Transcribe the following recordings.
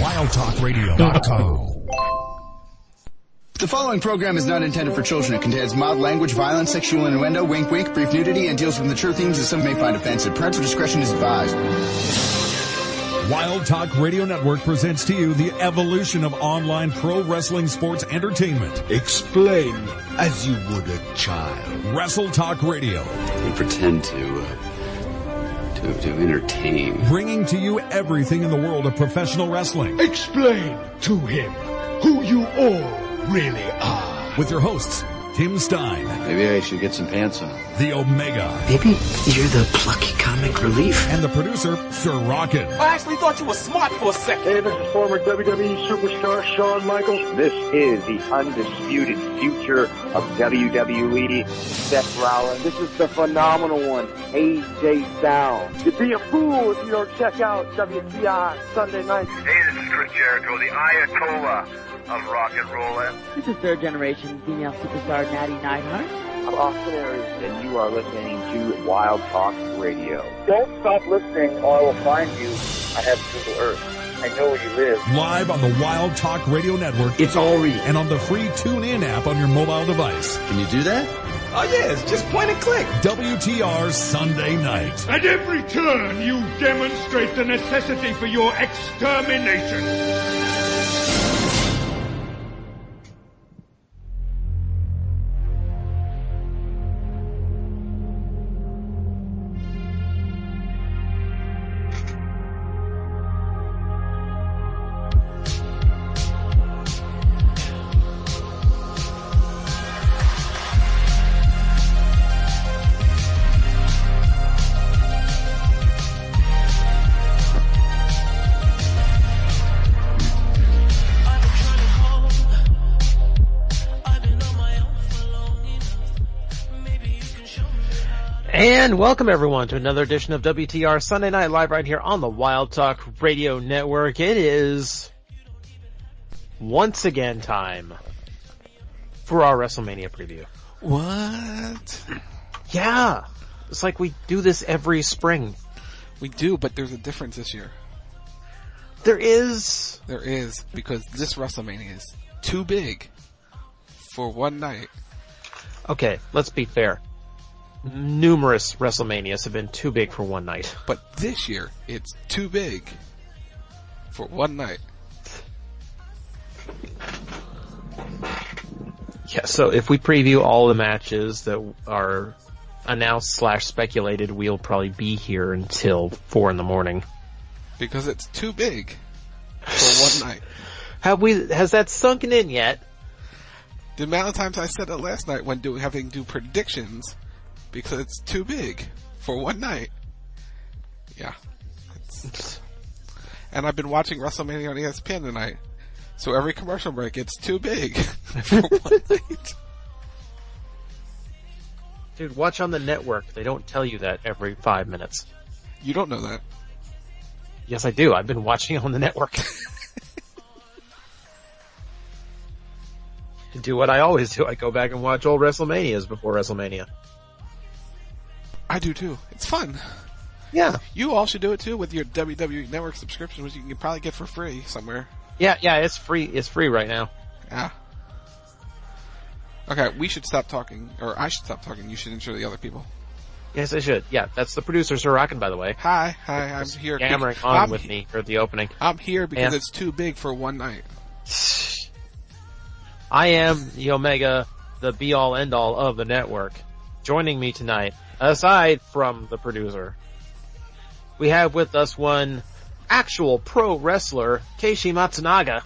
WildTalkRadio.com. The following program is not intended for children. It contains mild language, violence, sexual innuendo, wink wink, brief nudity, and deals with mature themes that some may find offensive. Parental discretion is advised. Wild Talk Radio Network presents to you the evolution of online pro wrestling sports entertainment. Explain as you would a child. Wrestle Talk Radio. We pretend to entertain. Bringing to you everything in the world of professional wrestling. Explain to him who you all really are. With your hosts, Tim Stein. Maybe I should get some pants on. The Omega. Maybe you're the plucky comic relief. And the producer, Sir Rockin'. I actually thought you were smart for a second. Hey, this is former WWE superstar Shawn Michaels. This is the undisputed future of WWE, Seth Rollins. This is the phenomenal one, AJ Styles. You'd be a fool if you don't check out WTI Sunday night. Hey, this is Chris Jericho, the Ayatollah of rock and roll. This is third generation female superstar Natty Neidhart. I'm Austin Aries, and you are listening to Wild Talk Radio. Don't stop listening or I will find you. I have Google Earth. I know where you live. Live on the Wild Talk Radio Network. It's all real. And on the free TuneIn app on your mobile device. Can you do that? Oh yeah, it's just point and click. WTR Sunday Night. At every turn, you demonstrate the necessity for your extermination. And welcome everyone to another edition of WTR Sunday Night Live right here on the Wild Talk Radio Network. It is once again time for our WrestleMania preview. What? Yeah. It's like we do this every spring. We do, but there's a difference this year. There is. There is, because this WrestleMania is too big for one night. Okay, let's be fair. Numerous WrestleManias have been too big for one night. But this year, it's too big for one night. Yeah, so if we preview all the matches that are announced / speculated, we'll probably be here until 4 in. Because it's too big for one night. Has that sunken in yet? The amount of times I said it last night when having to do predictions, because it's too big for one night. Yeah. And I've been watching WrestleMania on ESPN tonight. So every commercial break, it's too big for one night. Dude, watch on the network. They don't tell you that every 5 minutes. You don't know that. Yes, I do. I've been watching on the network. Do what I always do. I go back and watch old WrestleManias before WrestleMania. I do too. It's fun. Yeah. You all should do it too with your WWE Network subscription, which you can probably get for free somewhere. Yeah, it's free. It's free right now. Yeah. Okay, we should stop talking, or I should stop talking. You should intro the other people. Yes, I should. Yeah, that's the producer, Sir Rockin', by the way. Hi, I'm here. Yammering on with me for the opening. I'm here because it's too big for one night. I am the Omega, the be-all, end-all of the network. Joining me tonight, aside from the producer, we have with us one actual pro wrestler, Keishi Matsunaga.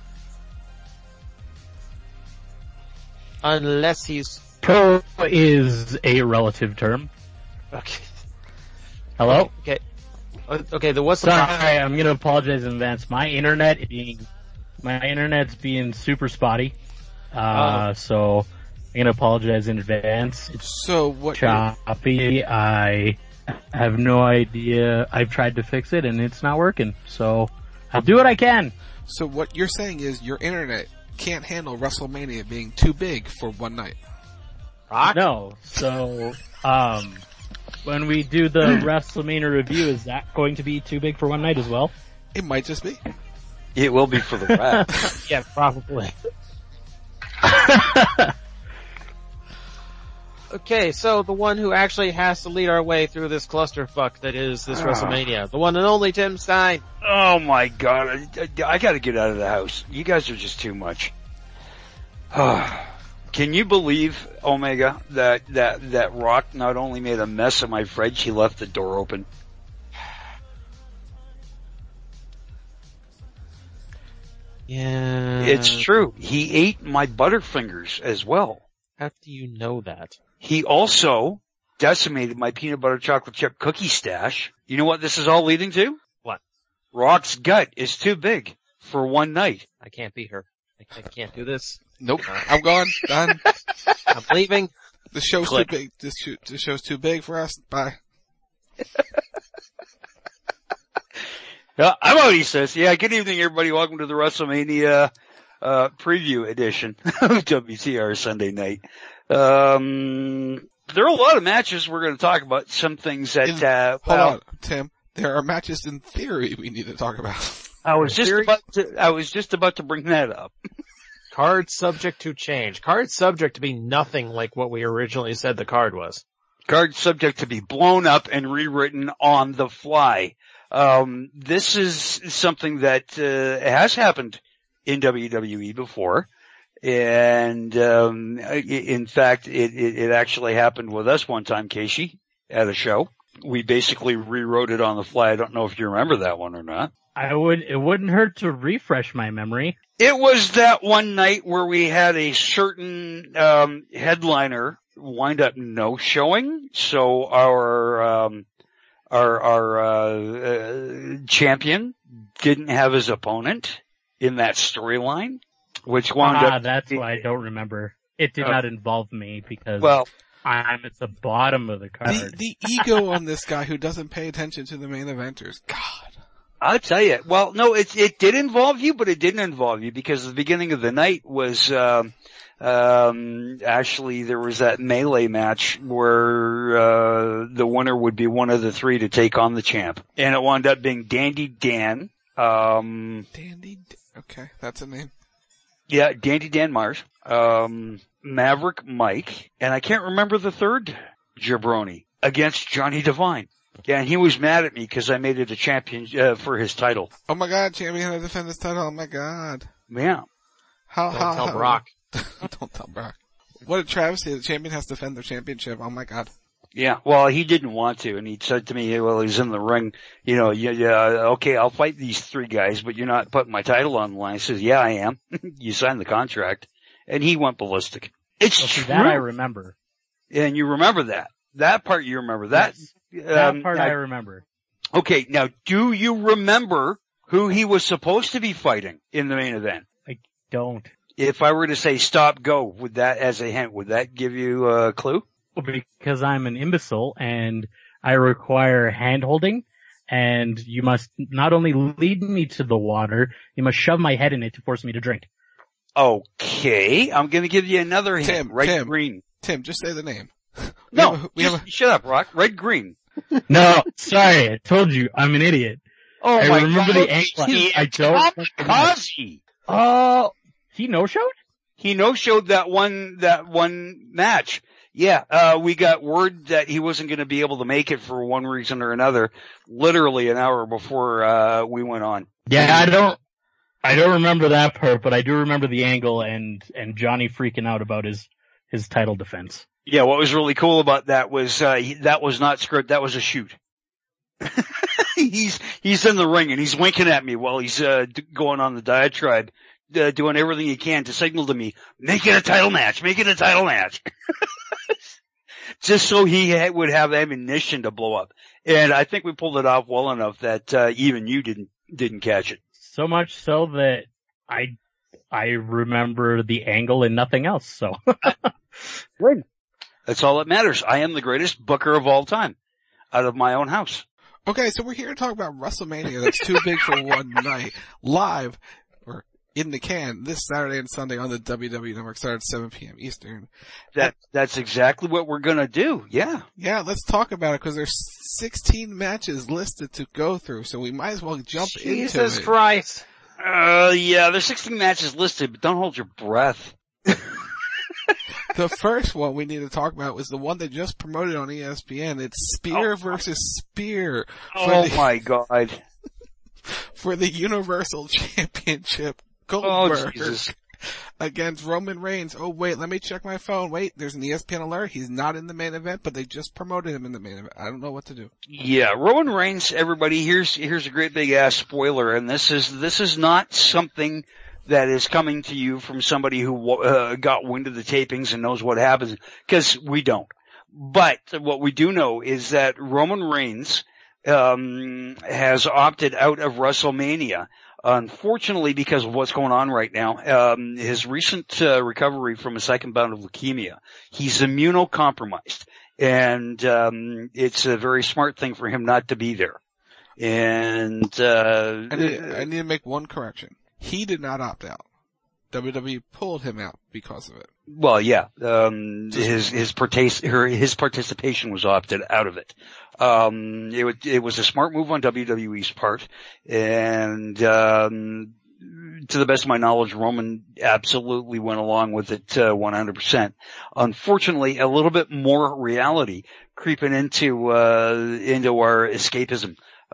Unless he's... Pro is a relative term. Okay. Hello? Okay, what's the Sorry, problem? I'm gonna apologize in advance. My internet's being super spotty. So I'm gonna apologize in advance. It's so what? Choppy. I have no idea. I've tried to fix it and it's not working. So I'll do what I can. So what you're saying is your internet can't handle WrestleMania being too big for one night. Rock? No. So when we do the WrestleMania review, is that going to be too big for one night as well? It might just be. It will be for the rap. Yeah, probably. Okay, so the one who actually has to lead our way through this clusterfuck that is this WrestleMania, the one and only Tim Stein. Oh my God, I gotta get out of the house. You guys are just too much. Can you believe, Omega, that Rock not only made a mess of my fridge, he left the door open? Yeah. It's true. He ate my Butterfingers as well. How do you know that? He also decimated my peanut butter chocolate chip cookie stash. You know what this is all leading to? What? Rock's gut is too big for one night. I can't beat her. I can't do this. Nope. I'm gone. Done. I'm leaving. The show's too big. The show's too big for us. Bye. I'm out, he says. Yeah, good evening, everybody. Welcome to the WrestleMania preview edition of WTR Sunday night. There are a lot of matches we're going to talk about. Some things that hold on, Tim. There are matches in theory we need to talk about. I was just about to bring that up. Card subject to change. Card subject to be nothing like what we originally said the card was. Card subject to be blown up and rewritten on the fly. This is something that has happened in WWE before. And in fact, it actually happened with us one time, Casey, at a show. We basically rewrote it on the fly. I don't know if you remember that one or not. It wouldn't hurt to refresh my memory. It was that one night where we had a certain headliner wind up no-showing, so our champion didn't have his opponent in that storyline. Which wound up. That's why I don't remember. It did not involve me because I'm at the bottom of the card. The ego on this guy who doesn't pay attention to the main eventers. God. I'll tell you. Well, no, it did involve you, but it didn't involve you because the beginning of the night was, actually there was that melee match where, the winner would be one of the three to take on the champ. And it wound up being Dandy Dan. Okay, that's a name. Yeah, Dandy Dan Mars, Maverick Mike, and I can't remember the third jabroni against Johnny Devine. Yeah, and he was mad at me because I made it a champion for his title. Oh my God, champion had to defend his title. Oh my God. Yeah. Don't tell Brock. Don't tell Brock. What did Travis say? The champion has to defend their championship. Oh my God. Yeah, well, he didn't want to, and he said to me, well, he's in the ring, okay, I'll fight these three guys, but you're not putting my title on the line. I says, yeah, I am. You signed the contract. And he went ballistic. It's true. That I remember. And you remember that. That part you remember. That part I remember. Okay, now, do you remember who he was supposed to be fighting in the main event? I don't. If I were to say stop, go, would that, as a hint, would that give you a clue? Because I'm an imbecile and I require hand-holding, and you must not only lead me to the water, you must shove my head in it to force me to drink. Okay, I'm gonna give you another hint. Green. Tim, just say the name. Shut up, Rock. Red Green. No, sorry, I told you, I'm an idiot. Oh I my remember God. the angle. I don't. Kazi. He no-showed? He no-showed that one match. Yeah, we got word that he wasn't going to be able to make it for one reason or another, literally an hour before we went on. Yeah, I don't remember that part, but I do remember the angle and Johnny freaking out about his title defense. Yeah, what was really cool about that was that was not script, that was a shoot. He's in the ring and he's winking at me while he's going on the diatribe, doing everything he can to signal to me, make it a title match. Just so he would have ammunition to blow up. And I think we pulled it off well enough that even you didn't catch it. So much so that I remember the angle and nothing else, so. Good. That's all that matters. I am the greatest booker of all time out of my own house. Okay, so we're here to talk about WrestleMania that's too big for one night. Live, or in the can, this Saturday and Sunday on the WWE Network, started at 7 p.m. Eastern. That's exactly what we're gonna do, yeah. Yeah, let's talk about it, because there's 16 matches listed to go through, so we might as well jump into it. Jesus Christ. Yeah, there's 16 matches listed, but don't hold your breath. The first one we need to talk about was the one they just promoted on ESPN. It's Spear versus Spear. My God. For the Universal Championship. Goldberg. Jesus. Against Roman Reigns. Oh wait, let me check my phone. Wait, there's an ESPN alert. He's not in the main event, but they just promoted him in the main event. I don't know what to do. Yeah, Roman Reigns, everybody, here's a great big ass spoiler, and this is not something that is coming to you from somebody who got wind of the tapings and knows what happens, because we don't. But what we do know is that Roman Reigns has opted out of WrestleMania. Unfortunately, because of what's going on right now, his recent recovery from a second bout of leukemia, he's immunocompromised, and it's a very smart thing for him not to be there. And I need to make one correction. He did not opt out. WWE pulled him out because of it. Well, yeah, his participation was opted out of it. It was a smart move on WWE's part, and to the best of my knowledge, Roman absolutely went along with it 100%. Unfortunately, a little bit more reality creeping into our escapism.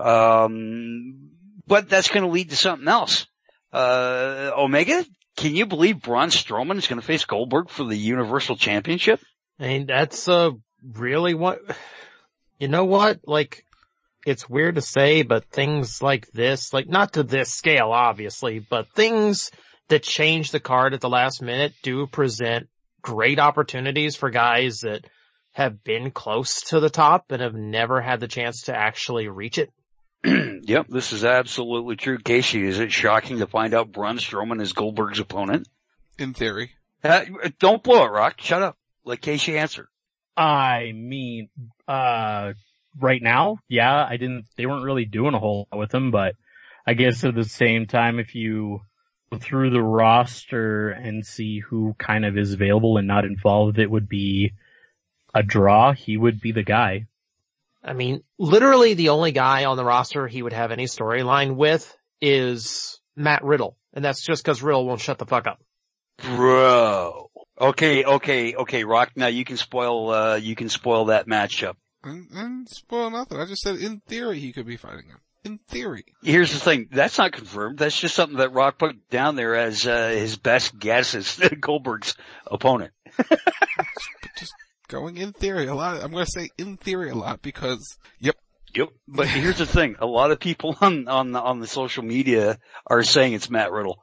But that's going to lead to something else. Omega, can you believe Braun Strowman is going to face Goldberg for the Universal Championship? I mean, that's really what, you know what, like, it's weird to say, but things like this, like not to this scale obviously, but things that change the card at the last minute do present great opportunities for guys that have been close to the top and have never had the chance to actually reach it. Yep, this is absolutely true. Casey, is it shocking to find out Braun Strowman is Goldberg's opponent? In theory. Don't blow it, Rock. Shut up. Let Casey answer. I mean, right now, yeah, they weren't really doing a whole lot with him, but I guess at the same time, if you go through the roster and see who kind of is available and not involved, it would be a draw. He would be the guy. I mean, literally the only guy on the roster he would have any storyline with is Matt Riddle. And that's just because Riddle won't shut the fuck up. Bro. Okay, Rock, now you can spoil that matchup. And spoil nothing. I just said in theory he could be fighting him. In theory. Here's the thing. That's not confirmed. That's just something that Rock put down there as his best guess as Goldberg's opponent. Just going in theory a lot. I'm going to say in theory a lot because, yep. But here's the thing. A lot of people on the social media are saying it's Matt Riddle.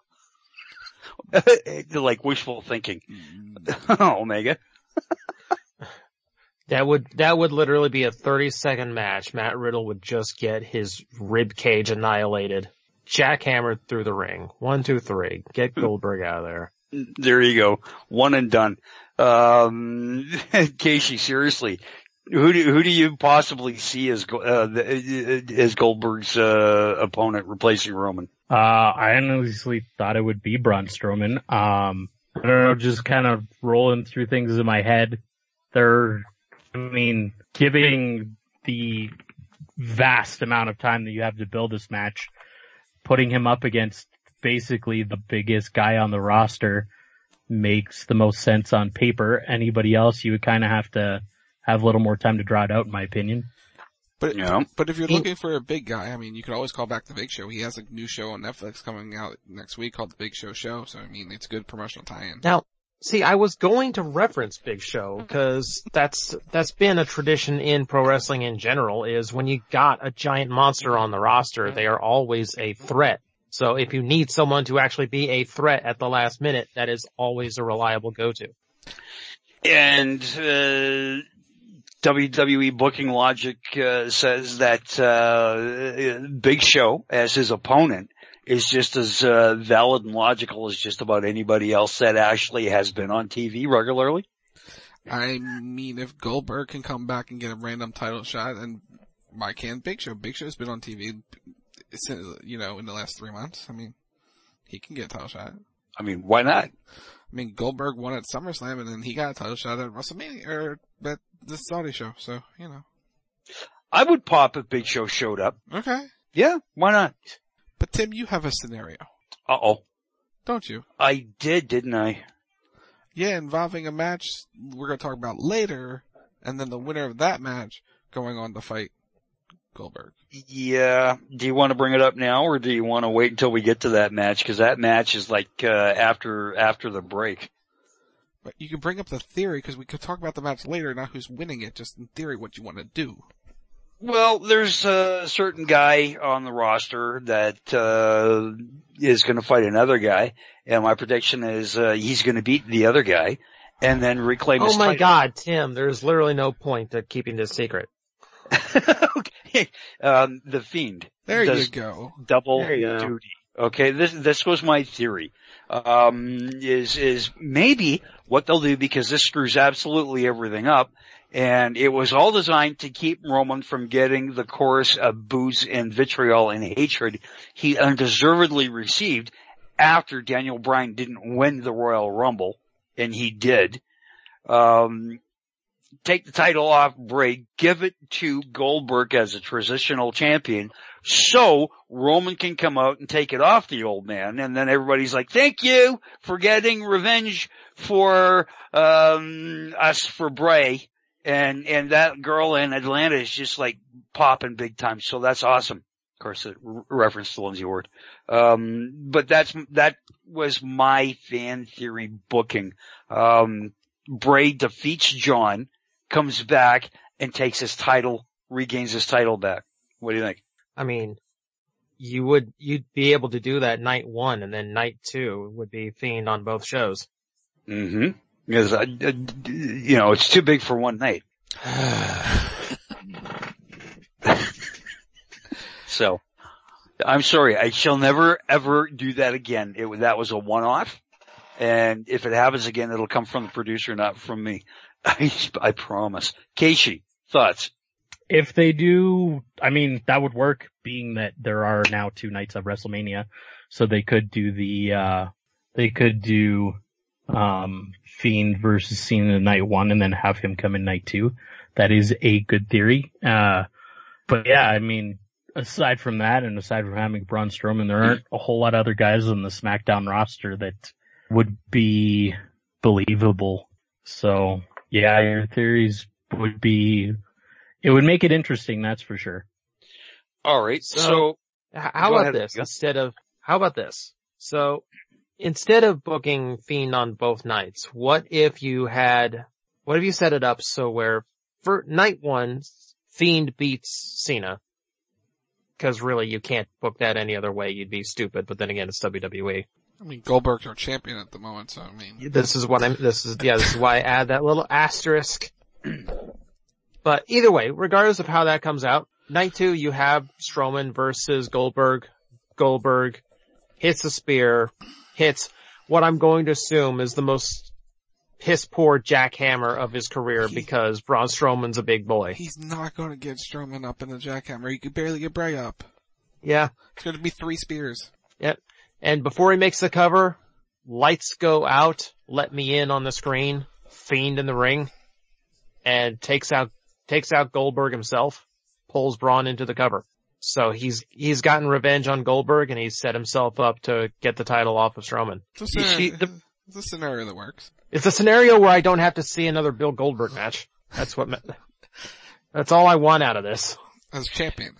Like wishful thinking. Omega. That would literally be a 30-second match. Matt Riddle would just get his rib cage annihilated. Jackhammered through the ring. 1, 2, 3. Get Goldberg out of there. There you go. One and done. Casey, seriously, who do you possibly see as Goldberg's opponent replacing Roman? I honestly thought it would be Braun Strowman. I don't know, just kind of rolling through things in my head. Giving the vast amount of time that you have to build this match, putting him up against basically the biggest guy on the roster makes the most sense on paper. Anybody else, you would kind of have to have a little more time to draw it out, in my opinion. But if you're looking for a big guy, I mean, you could always call back The Big Show. He has a new show on Netflix coming out next week called The Big Show Show. So, I mean, it's a good promotional tie-in. Now, see, I was going to reference Big Show because that's been a tradition in pro wrestling in general, is when you got a giant monster on the roster, they are always a threat. So if you need someone to actually be a threat at the last minute, that is always a reliable go-to. And WWE booking logic says that Big Show as his opponent is just as valid and logical as just about anybody else that actually has been on TV regularly. I mean, if Goldberg can come back and get a random title shot, and why can't Big Show? Big Show's been on TV, in the last 3 months. I mean, he can get a title shot. I mean, why not? I mean, Goldberg won at SummerSlam, and then he got a title shot at WrestleMania, or at the Saudi show, so, I would pop if Big Show showed up. Okay. Yeah, why not? But Tim, you have a scenario. Uh-oh. Don't you? I did, didn't I? Yeah, involving a match we're going to talk about later, and then the winner of that match going on to fight Goldberg. Yeah. Do you want to bring it up now, or do you want to wait until we get to that match? Because that match is like after the break. But you can bring up the theory, because we could talk about the match later, not who's winning it, just in theory what you want to do. Well, there's a certain guy on the roster that is going to fight another guy, and my prediction is he's going to beat the other guy and then reclaim his title. Oh my God, Tim, there's literally no point to keeping this secret. Okay. The Fiend. There you go. Double duty. Okay, this was my theory. Is maybe what they'll do, because this screws absolutely everything up, and it was all designed to keep Roman from getting the chorus of boos and vitriol and hatred he undeservedly received after Daniel Bryan didn't win the Royal Rumble, and he did. Take the title off Bray, give it to Goldberg as a transitional champion, so Roman can come out and take it off the old man, and then everybody's like, thank you for getting revenge for us for Bray, and that girl in Atlanta is just like popping big time, so that's awesome. Of course, a reference to Lindsay Ward. But that was my fan theory booking. Bray defeats John, comes back, and takes his title, regains his title back. What do you think? I mean, you'd be able to do that night 1, and then night 2 would be Fiend on both shows. Mm-hmm. Because, it's too big for one night. So, I'm sorry, I shall never ever do that again. That was a one-off, and if it happens again, it'll come from the producer, not from me. I promise. Keishi, thoughts? If they do, I mean, that would work, being that there are now 2 nights of WrestleMania, so they could do Fiend versus Cena night 1 and then have him come in night 2. That is a good theory. But yeah, I mean, aside from that, and aside from having Braun Strowman, there aren't a whole lot of other guys on the SmackDown roster that would be believable. So yeah, your theories it would make it interesting, that's for sure. Alright, so how about this? How about this? So, instead of booking Fiend on both nights, what if you set it up so where for night 1, Fiend beats Cena? Because really, you can't book that any other way. You'd be stupid, but then again, it's WWE. I mean, Goldberg's our champion at the moment, so I mean. This is why I add that little asterisk. But either way, regardless of how that comes out, night 2, you have Strowman versus Goldberg. Goldberg hits a spear, hits what I'm going to assume is the most piss poor jackhammer of his career, because Braun Strowman's a big boy. He's not going to get Strowman up in the jackhammer. He could barely get Bray up. Yeah. It's going to be 3 spears. Yep. And before he makes the cover, lights go out, let me in on the screen, Fiend in the ring, and takes out Goldberg himself, pulls Braun into the cover. So he's gotten revenge on Goldberg, and he's set himself up to get the title off of Strowman. It's a scenario that works. It's a scenario where I don't have to see another Bill Goldberg match. That's that's all I want out of this. As champion.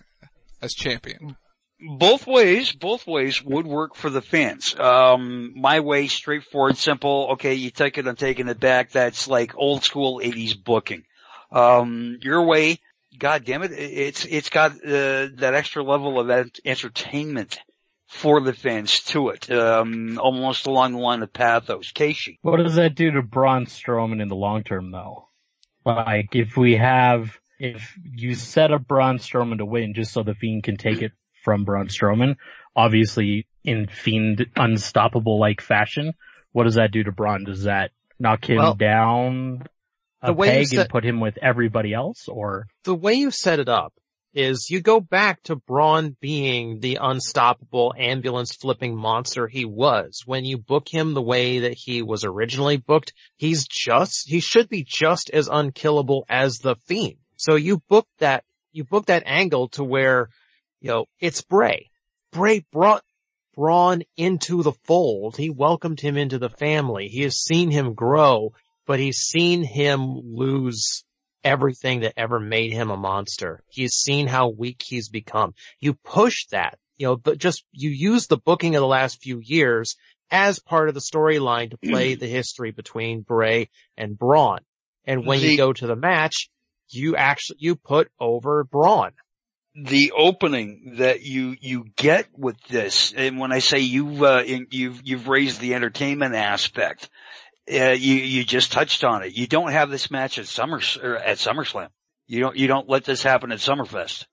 Both ways would work for the fans. My way, straightforward, simple. Okay, you take it, I'm taking it back. That's like old school 80s booking. Your way, God damn it, it's got that extra level of entertainment for the fans to it, almost along the line of pathos. Keishi. What does that do to Braun Strowman in the long term, though? Like, if you set up Braun Strowman to win just so the Fiend can take it from Braun Strowman, obviously in Fiend unstoppable-like fashion, what does that do to Braun? Does that knock him down a peg and put him with everybody else, or? The way you set it up is you go back to Braun being the unstoppable ambulance flipping monster he was. When you book him the way that he was originally booked, he should be just as unkillable as the Fiend. So you book that angle to where, it's Bray. Bray brought Braun into the fold. He welcomed him into the family. He has seen him grow, but he's seen him lose everything that ever made him a monster. He's seen how weak he's become. You push that, but just you use the booking of the last few years as part of the storyline to play the history between Bray and Braun. And when you go to the match, you put over Braun. The opening that you get with this, and when I say you've raised the entertainment aspect, you just touched on it. You don't have this match at SummerSlam. You don't let this happen at Summerfest.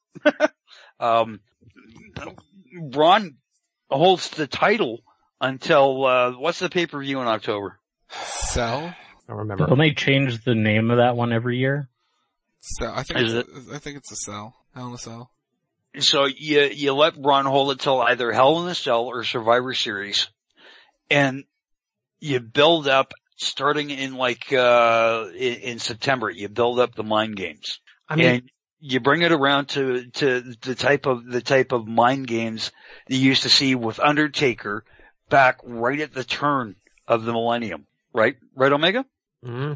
Braun holds the title until what's the pay-per-view in October? Cell? I don't remember. Don't they change the name of that one every year? Cell. I think it's a Cell. Hell in a Cell. So you let Braun hold it till either Hell in a Cell or Survivor Series, and you build up starting in in September. You build up the mind games. And you bring it around to the type of mind games you used to see with Undertaker back right at the turn of the millennium. Right, Omega? Mm-hmm.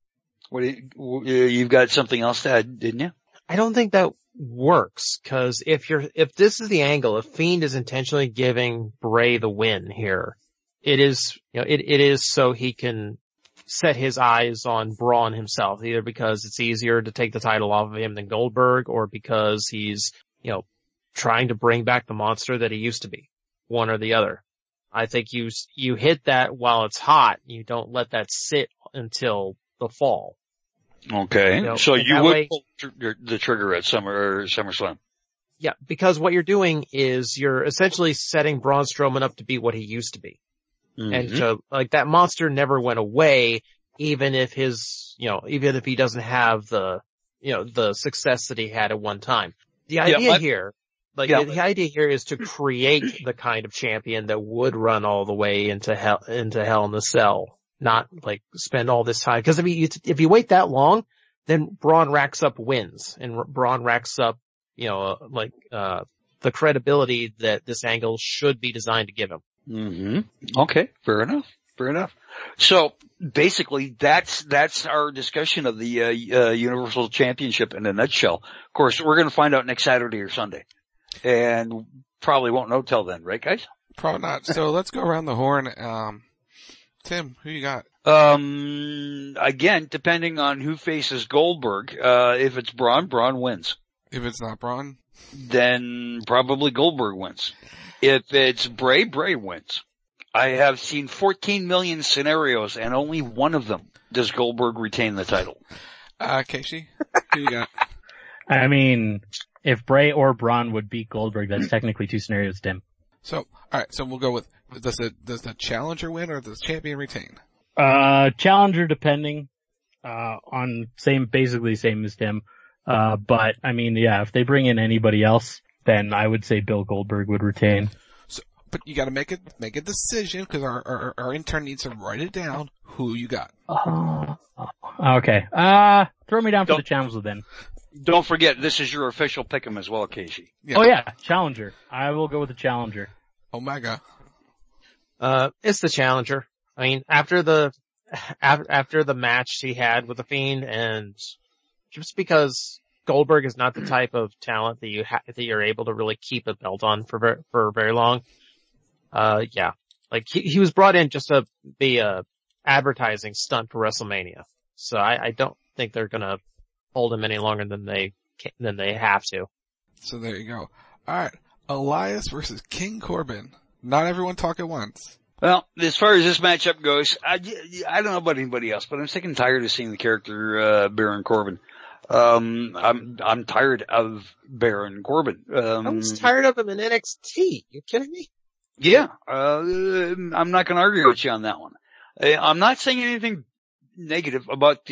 You've got something else to add, didn't you? I don't think that works, cause if this is the angle, if Fiend is intentionally giving Bray the win here, it is so he can set his eyes on Braun himself, either because it's easier to take the title off of him than Goldberg, or because he's, trying to bring back the monster that he used to be. One or the other. I think you hit that while it's hot. You don't let that sit until the fall. Okay. So you would pull the trigger at SummerSlam. Yeah, because what you're doing is you're essentially setting Braun Strowman up to be what he used to be. Mm-hmm. And so, that monster never went away, even if even if he doesn't have the success that he had at one time. The idea the idea here is to create the kind of champion that would run all the way into Hell in the Cell, not spend all this time. Cause if you wait that long, then Braun racks up wins, and Braun racks up, the credibility that this angle should be designed to give him. Mm-hmm. Okay. Fair enough. So basically that's our discussion of the, Universal Championship in a nutshell. Of course, we're going to find out next Saturday or Sunday. And probably won't know till then, right guys? Probably not. So let's go around the horn. Tim, who you got? Again, depending on who faces Goldberg, if it's Braun wins. If it's not Braun? Then probably Goldberg wins. If it's Bray wins. I have seen 14 million scenarios, and only one of them does Goldberg retain the title. Casey, who you got? I mean, if Bray or Braun would beat Goldberg, that's technically two scenarios, Tim. So, alright, so we'll go with, does the challenger win or does the champion retain? Challenger depending, basically same as Tim. But I mean, yeah, if they bring in anybody else, then I would say Bill Goldberg would retain. So, but you gotta make a decision, cause our intern needs to write it down, who you got. Okay. Throw me down for the challenger then. Don't forget, this is your official pick'em as well, Casey. Yeah. Oh yeah, challenger. I will go with the challenger. Omega. It's the challenger. I mean, after the match he had with the Fiend, and just because Goldberg is not the type of talent that you're able to really keep a belt on for very long. Yeah. He was brought in just to be a advertising stunt for WrestleMania. So I don't think they're gonna hold him any longer than they have to. So there you go. Alright. Elias versus King Corbin. Not everyone talk at once. Well, as far as this matchup goes, I don't know about anybody else, but I'm sick and tired of seeing the character, Baron Corbin. I'm tired of Baron Corbin. I was tired of him in NXT. You kidding me? Yeah. I'm not gonna argue with you on that one. I'm not saying anything negative about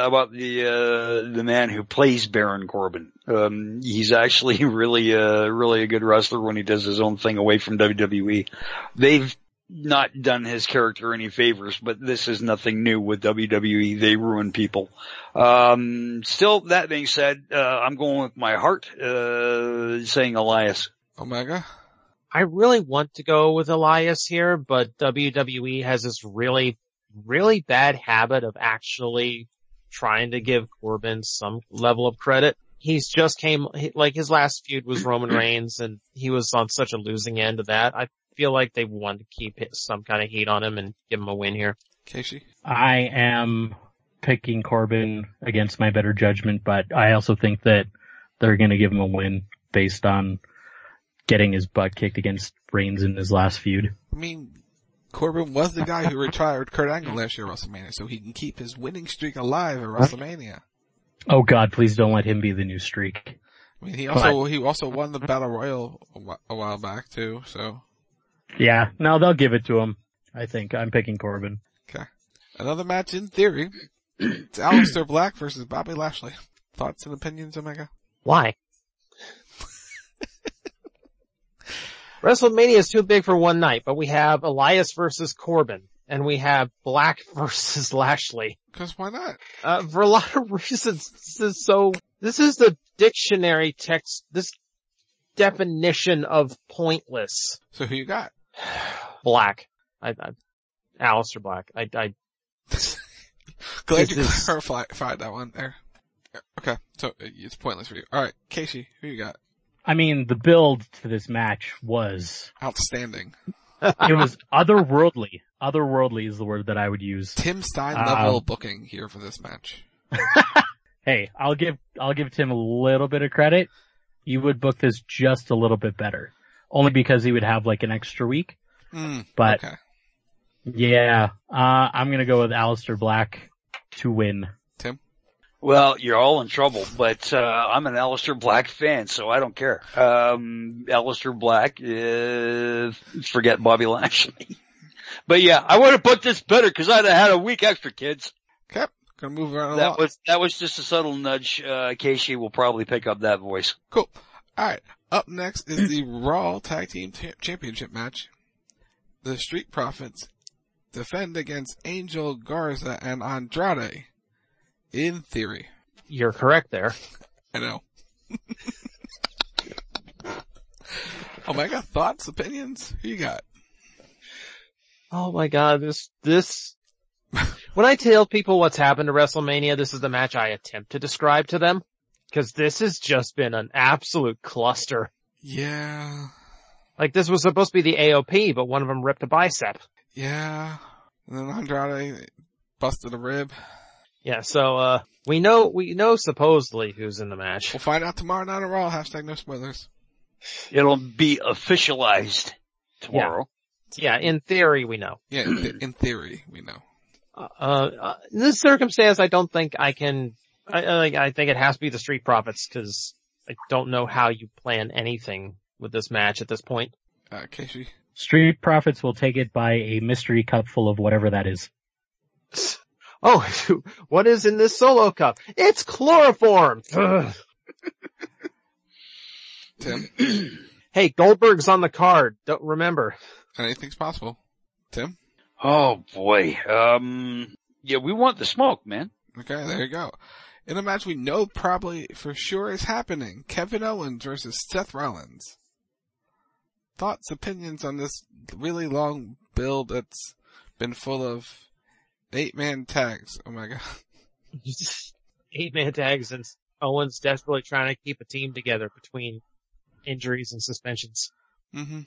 the man who plays Baron Corbin. He's actually really a good wrestler when he does his own thing away from WWE. They've not done his character any favors, but this is nothing new with WWE. They ruin people. Still, that being said, I'm going with my heart, saying Elias. Omega? I really want to go with Elias here, but WWE has this really, really bad habit of actually trying to give Corbin some level of credit. He's just his last feud was Roman Reigns, and he was on such a losing end of that. I feel like they want to keep some kind of heat on him and give him a win here. Casey? I am picking Corbin against my better judgment, but I also think that they're going to give him a win based on getting his butt kicked against Reigns in his last feud. I mean, Corbin was the guy who retired Kurt Angle last year at WrestleMania, so he can keep his winning streak alive at WrestleMania. Oh God, please don't let him be the new streak. I mean, he also won the Battle Royal a while back too, so. Yeah, no, they'll give it to him. I think I'm picking Corbin. Okay. Another match in theory. It's Aleister Black versus Bobby Lashley. Thoughts and opinions, Omega? Why? WrestleMania is too big for one night, but we have Elias versus Corbin, and we have Black versus Lashley. Cause why not? For a lot of reasons. This is the dictionary text, this definition of pointless. So who you got? Black. Aleister Black. Glad you clarified that one there. Okay, so it's pointless for you. Alright, Casey, who you got? I mean, the build to this match was outstanding. It was otherworldly. Otherworldly is the word that I would use. Tim Stein level booking here for this match. Hey, I'll give Tim a little bit of credit. He would book this just a little bit better. Only because he would have like an extra week. But okay. Yeah, I'm gonna go with Aleister Black to win. Tim? Well, you're all in trouble, but I'm an Aleister Black fan, so I don't care. Aleister Black, forget Bobby Lashley. But yeah, I would have put this better because I'd have had a week extra, kids. Okay, gonna move around That was just a subtle nudge. Casey will probably pick up that voice. Cool. Alright, up next is the Raw Tag Team Championship match. The Street Profits defend against Angel Garza and Andrade. In theory. You're correct there. I know. Oh my God, thoughts, opinions? Who you got? Oh my God, this, when I tell people what's happened to WrestleMania, this is the match I attempt to describe to them. Cause this has just been an absolute cluster. Yeah. Like this was supposed to be the AOP, but one of them ripped a bicep. Yeah. And then Andrade busted a rib. Yeah, so, we know supposedly who's in the match. We'll find out tomorrow night on Raw. # no spoilers. It'll be officialized tomorrow. Yeah, in theory we know. Yeah, in theory we know. In this circumstance, I don't think I can, I think it has to be the Street Profits, cause I don't know how you plan anything with this match at this point. Casey? Street Profits will take it by a mystery cup full of whatever that is. Oh, what is in this solo cup? It's chloroform! Tim? Hey, Goldberg's on the card. Don't remember. Anything's possible. Tim? Oh boy. Yeah, we want the smoke, man. Okay, there you go. In a match we know probably for sure is happening, Kevin Owens versus Seth Rollins. Thoughts, opinions on this really long build that's been full of 8-man tags. Oh my God. 8-man tags and Owens desperately trying to keep a team together between injuries and suspensions. Mm-hmm.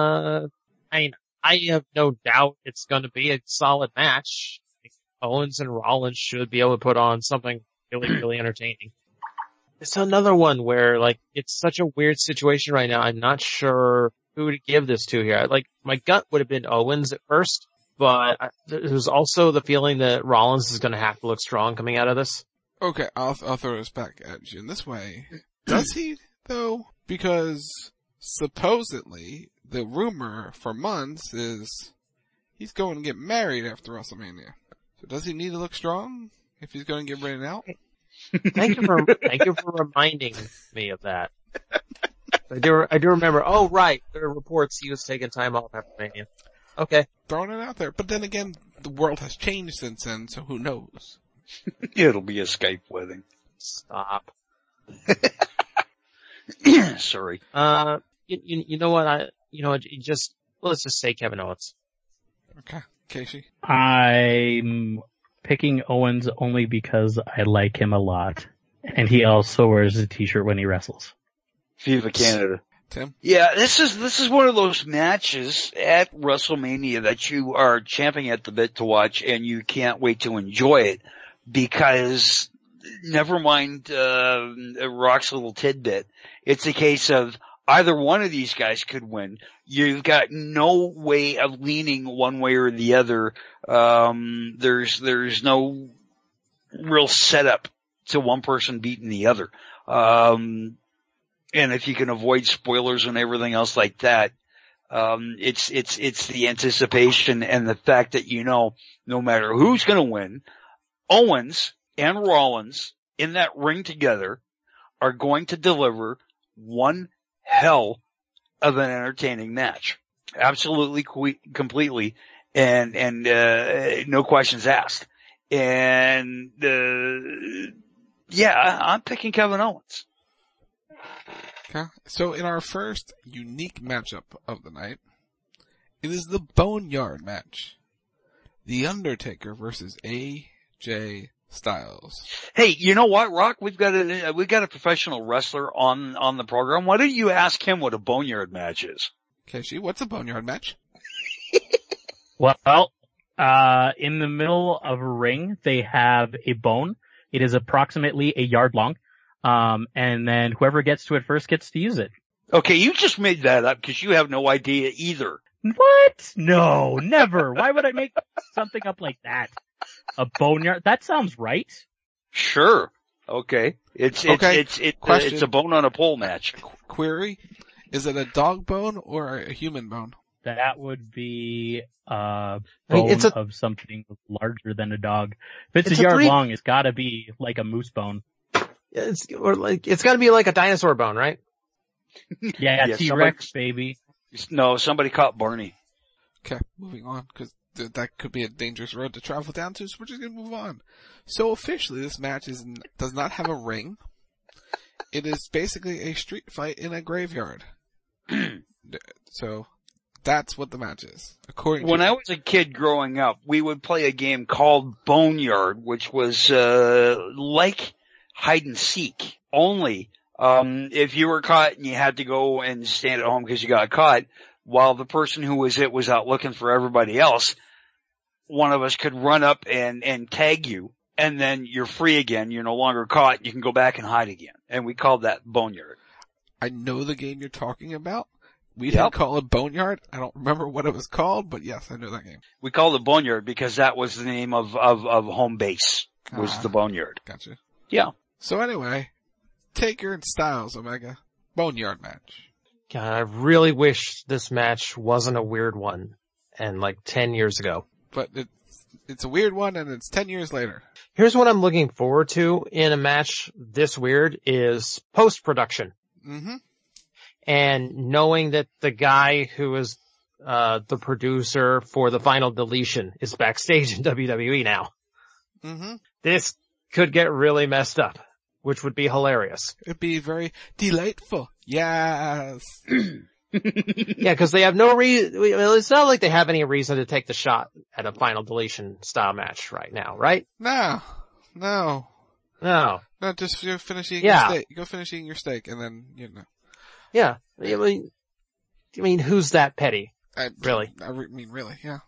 I have no doubt it's going to be a solid match. Owens and Rollins should be able to put on something really, really entertaining. It's another one where, like, it's such a weird situation right now. I'm not sure who to give this to here. Like, my gut would have been Owens at first, but there's also the feeling that Rollins is going to have to look strong coming out of this. Okay, I'll throw this back at you in this way. Does he, though? Because supposedly the rumor for months is he's going to get married after WrestleMania. So does he need to look strong if he's going to get written out? Thank you for reminding me of that. I do remember. Oh, right. There are reports he was taking time off after Mania. Okay. Throwing it out there. But then again, the world has changed since then, so who knows? It'll be a Skype wedding. Stop. Sorry. You know what? let's just say Kevin Owens. Okay. Casey? I'm picking Owens only because I like him a lot. And he also wears a t-shirt when he wrestles. Viva Canada. Tim? Yeah, this is one of those matches at WrestleMania that you are champing at the bit to watch and you can't wait to enjoy it because never mind, Rock's little tidbit. It's a case of either one of these guys could win. You've got no way of leaning one way or the other. There's no real setup to one person beating the other. And if you can avoid spoilers and everything else like that, it's the anticipation and the fact that no matter who's gonna win, Owens and Rollins in that ring together are going to deliver one hell of an entertaining match. Absolutely, completely, and no questions asked. And, I'm picking Kevin Owens. Okay. So in our first unique matchup of the night, it is the Boneyard match. The Undertaker versus AJ Styles. Hey, you know what, Rock? We've got a professional wrestler on the program. Why don't you ask him what a Boneyard match is? Casey, what's a Boneyard match? Well, in the middle of a ring, they have a bone. It is approximately a yard long. And then whoever gets to it first gets to use it. Okay, you just made that up because you have no idea either. What? No, never. Why would I make something up like that? A boneyard? That sounds right. Sure. Okay. It's a bone on a pole match. Query: is it a dog bone or a human bone? That would be a bone of something larger than a dog. If it's a yard long, it's gotta be like a moose bone. It's gotta be like a dinosaur bone, right? Yeah, T-Rex, baby. No, somebody caught Barney. Okay, moving on, because that could be a dangerous road to travel down to, so we're just gonna move on. So officially, this match does not have a ring. It is basically a street fight in a graveyard. So, that's what the match is. When I was a kid growing up, we would play a game called Boneyard, which was, like hide and seek. Only, if you were caught and you had to go and stand at home because you got caught, while the person who was out looking for everybody else, one of us could run up and tag you, and then you're free again, you're no longer caught, you can go back and hide again. And we called that Boneyard. I know the game you're talking about. We didn't call it Boneyard. I don't remember what it was called, but yes, I know that game. We called it Boneyard because that was the name of home base, was the Boneyard. Gotcha. Yeah. So anyway, Taker and Styles, Omega. Boneyard match. God, I really wish this match wasn't a weird one and like 10 years ago. But it's a weird one and it's 10 years later. Here's what I'm looking forward to in a match this weird is post-production. Mm-hmm. And knowing that the guy who is the producer for the Final Deletion is backstage in WWE now. Mm-hmm. This could get really messed up, which would be hilarious. It'd be very delightful. Yes. Yeah, because they have no reason. It's not like they have any reason to take the shot at a Final Deletion style match right now, right? No. No, just finishing your steak. Go finishing your steak and then, Yeah. I mean, who's that petty? Really? I mean, really, yeah.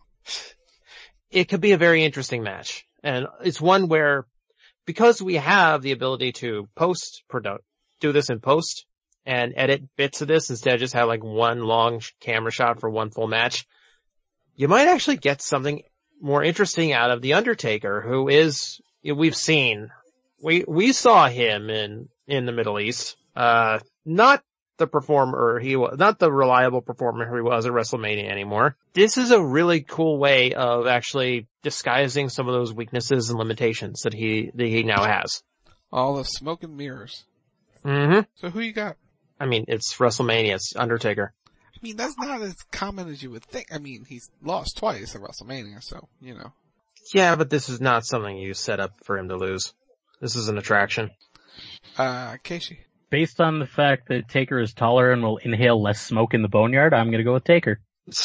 It could be a very interesting match. And it's one where, because we have the ability to do this in post and edit bits of this instead of just have like one long camera shot for one full match, you might actually get something more interesting out of The Undertaker, who is, we've seen, we saw him in the Middle East, not the performer not the reliable performer he was at WrestleMania anymore. This is a really cool way of actually disguising some of those weaknesses and limitations that he now has. All the smoke and mirrors. Mm-hmm. So who you got? I mean, it's WrestleMania. It's Undertaker. I mean, that's not as common as you would think. I mean, he's lost twice at WrestleMania, so, Yeah, but this is not something you set up for him to lose. This is an attraction. Casey. based on the fact that Taker is taller and will inhale less smoke in the boneyard, I'm gonna go with Taker.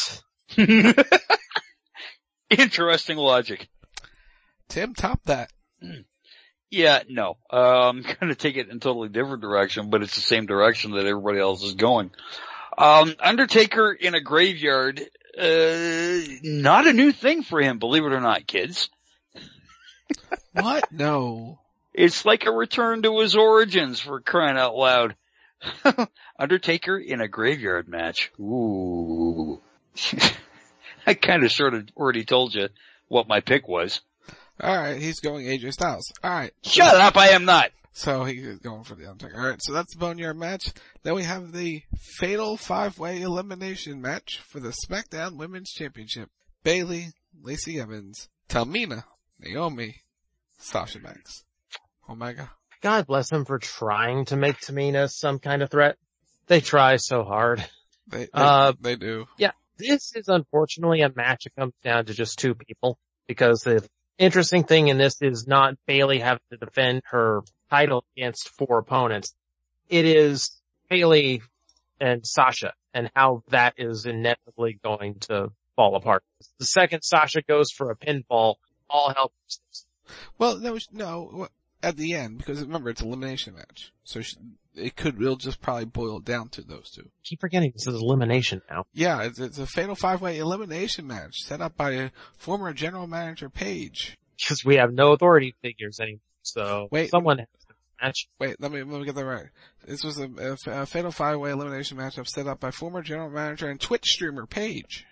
Interesting logic. Tim, top that. Yeah, no. I'm gonna take it in a totally different direction, but it's the same direction that everybody else is going. Undertaker in a graveyard, not a new thing for him, believe it or not, kids. What? No. It's like a return to his origins, for crying out loud. Undertaker in a graveyard match. Ooh. I kind of sort of already told you what my pick was. Alright, he's going AJ Styles. Alright. Shut up, I am not. So he's going for the Undertaker. Alright, so that's the Boneyard match. Then we have the Fatal 5-Way Elimination match for the SmackDown Women's Championship. Bayley, Lacey Evans, Tamina, Naomi, Sasha Banks. Omega. God bless them for trying to make Tamina some kind of threat. They try so hard. They do. Yeah, this is unfortunately a match that comes down to just two people, because the interesting thing in this is not Bayley having to defend her title against four opponents. It is Bayley and Sasha, and how that is inevitably going to fall apart. The second Sasha goes for a pinfall, all hell breaks loose. Well, no, at the end, because remember, it's an elimination match. So it'll just probably boil down to those two. Keep forgetting this is elimination now. Yeah, it's a Fatal 5-Way Elimination match set up by former General Manager Paige. Because we have no authority figures anymore, so someone has to match. Wait, let me get that right. This was a Fatal 5-Way Elimination matchup set up by former General Manager and Twitch streamer Paige.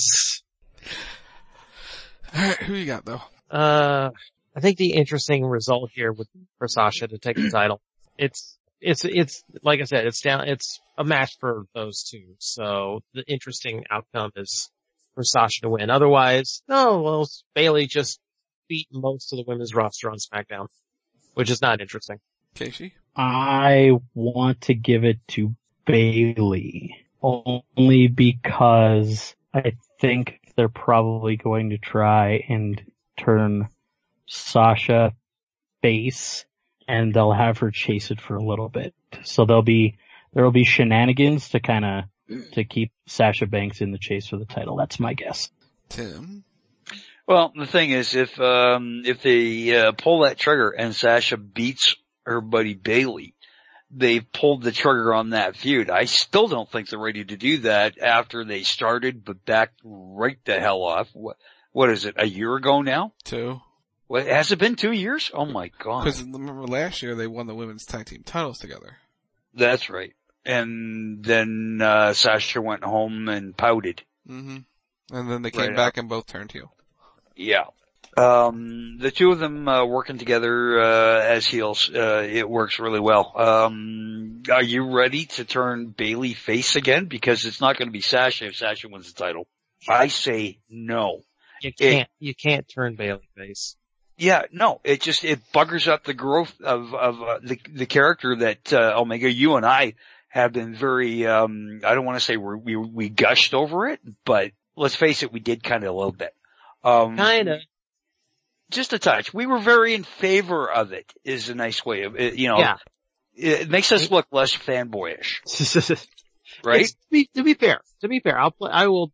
Alright, who you got though? I think the interesting result here would be for Sasha to take the title. It's like I said, it's a match for those two. So the interesting outcome is for Sasha to win. Otherwise, Bayley just beat most of the women's roster on SmackDown, which is not interesting. Casey? I want to give it to Bayley only because I think they're probably going to try and turn Sasha face, and they'll have her chase it for a little bit. So there will be shenanigans to keep Sasha Banks in the chase for the title. That's my guess. Tim? Well, the thing is, if they pull that trigger and Sasha beats her buddy Bayley, they've pulled the trigger on that feud. I still don't think they're ready to do that after they started, but backed right the hell off. What is it, a year ago now? 2. What, has it been 2 years? Oh my god. Because remember last year they won the women's tag team titles together. That's right. And then Sasha went home and pouted. Mm-hmm. And then they came back and both turned heel. Yeah. The two of them working together as heels, it works really well. Are you ready to turn Bayley face again? Because it's not going to be Sasha if Sasha wins the title. I say no. You can't turn Bayley face. Yeah, no, it buggers up the growth of the character that, Omega, you and I have been very, I don't want to say we gushed over it, but let's face it, we did kind of a little bit. Kinda. Just a touch. We were very in favor of it, is a nice way of it, Yeah. It makes us look less fanboyish. Right? To be fair, I will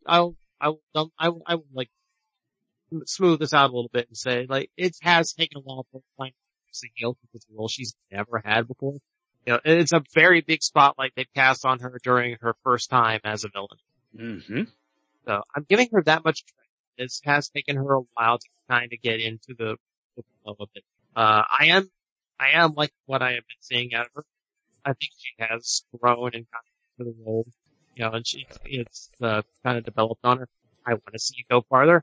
like smooth this out a little bit and say, like, it has taken a while for Flying to heel because it's a role she's never had before. It's a very big spotlight they've cast on her during her first time as a villain. Mm-hmm. So I'm giving her that much credit. This has taken her a while to kind of get into the flow of it. I am like what I have been seeing out of her. I think she has grown and gotten into the role, and it's kind of developed on her. I want to see it go farther.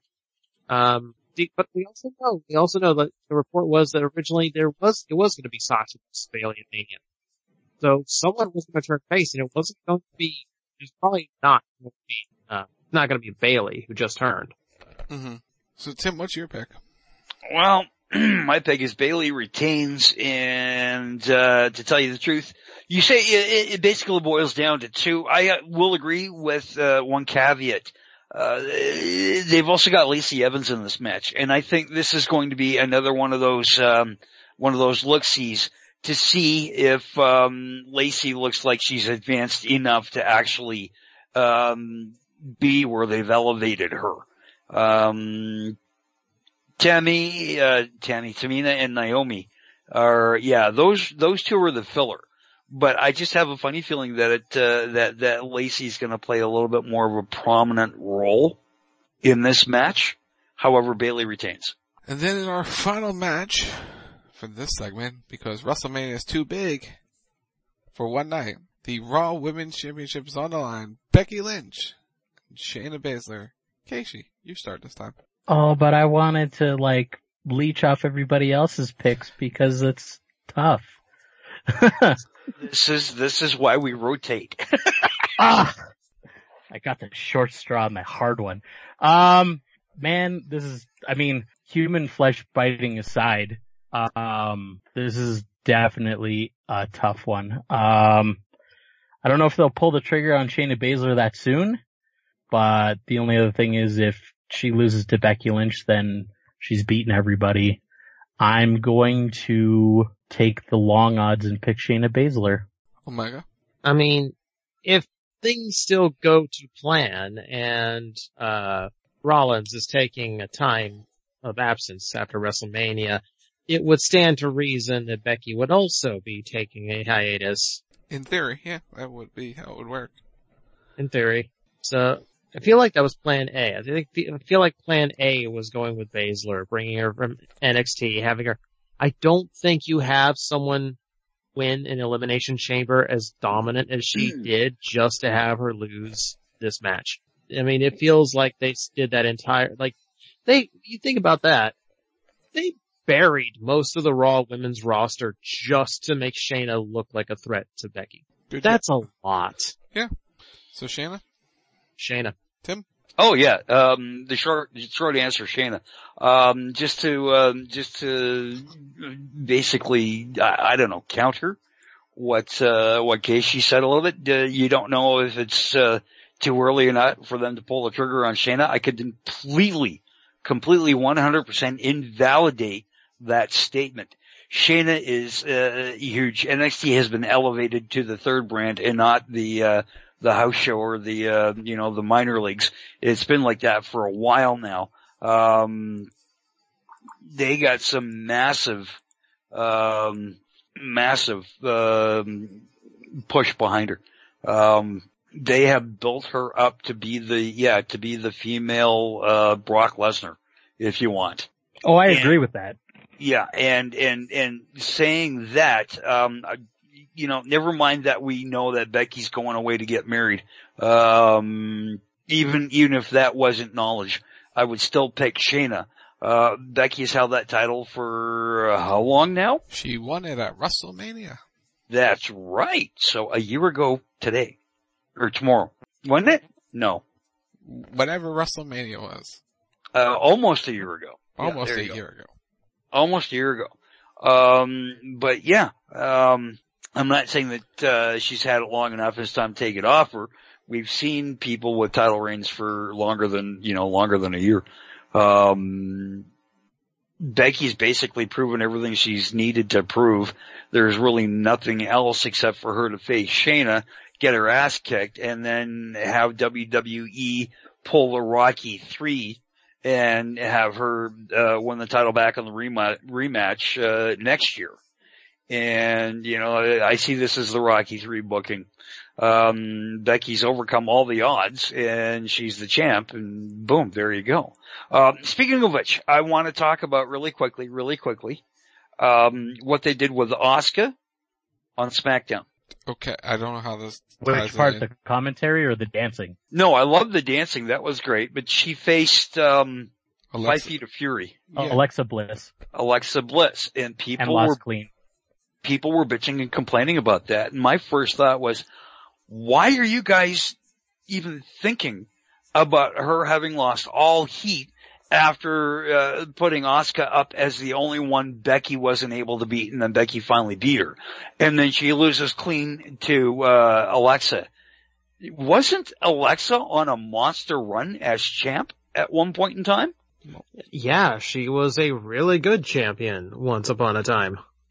But we also know that the report was that originally it was going to be Sasha versus Bayley at Mania. So someone was going to turn face, and it was probably not going to be Bayley who just turned. Mm-hmm. So Tim, what's your pick? Well, my pick is Bayley retains, and to tell you the truth, you say it basically boils down to two. I will agree with one caveat. They've also got Lacey Evans in this match, and I think this is going to be another one of those look-sees to see if Lacey looks like she's advanced enough to actually be where they've elevated her. Tamina and Naomi are, those two are the filler. But I just have a funny feeling that that Lacey's gonna play a little bit more of a prominent role in this match. However, Bayley retains. And then in our final match for this segment, because WrestleMania is too big for one night, the Raw Women's Championship is on the line. Becky Lynch, Shayna Baszler. Casey, you start this time. Oh, but I wanted to leech off everybody else's picks because it's tough. This is why we rotate. I got the short straw on the hard one. Man, human flesh biting aside, this is definitely a tough one. I don't know if they'll pull the trigger on Shayna Baszler that soon, but the only other thing is if she loses to Becky Lynch, then she's beaten everybody. I'm going to take the long odds and pick Shayna Baszler. Omega? I mean, if things still go to plan and Rollins is taking a time of absence after WrestleMania, it would stand to reason that Becky would also be taking a hiatus. In theory, yeah, that would be how it would work. In theory. So, I feel like that was plan A. I feel like plan A was going with Baszler, bringing her from NXT, having her. I don't think you have someone win an Elimination Chamber as dominant as she did just to have her lose this match. I mean, it feels like they did that you think about that, they buried most of the Raw women's roster just to make Shayna look like a threat to Becky. That's a lot. Yeah. So Shayna? Tim? Oh yeah, the short answer, Shayna. Just to basically, I don't know, counter what Casey said a little bit. You don't know if it's, too early or not for them to pull the trigger on Shayna. I could completely 100% invalidate that statement. Shayna is, huge. NXT has been elevated to the third brand and not the house show or the minor leagues. It's been like that for a while now. They got some massive push behind her. They have built her up to be the female, Brock Lesnar, if you want. Oh, I agree with that. Yeah, and saying that, never mind that we know that Becky's going away to get married. Even if that wasn't knowledge, I would still pick Shayna. Becky's held that title for how long now? She won it at WrestleMania. That's right. So a year ago today. Or tomorrow. Wasn't it? No. Whatever WrestleMania was. Almost a year ago. Almost a year ago. But yeah, I'm not saying that, she's had it long enough. It's time to take it off her. We've seen people with title reigns for longer than a year. Becky's basically proven everything she's needed to prove. There's really nothing else except for her to face Shayna, get her ass kicked, and then have WWE pull the Rocky III and have her win the title back on the rematch next year. And, I see this as the Rocky III booking. Becky's overcome all the odds, and she's the champ, and boom, there you go. Speaking of which, I want to talk about really quickly, what they did with Asuka on SmackDown. Okay, I don't know how this. Which part, the commentary or the dancing? No, I love the dancing. That was great. But she faced 5 Feet of Fury. Yeah. Alexa Bliss. And people were clean. People were bitching and complaining about that. And my first thought was, why are you guys even thinking about her having lost all heat after putting Asuka up as the only one Becky wasn't able to beat, and then Becky finally beat her, and then she loses clean to Alexa? Wasn't Alexa on a monster run as champ at one point in time? Yeah, she was a really good champion once upon a time.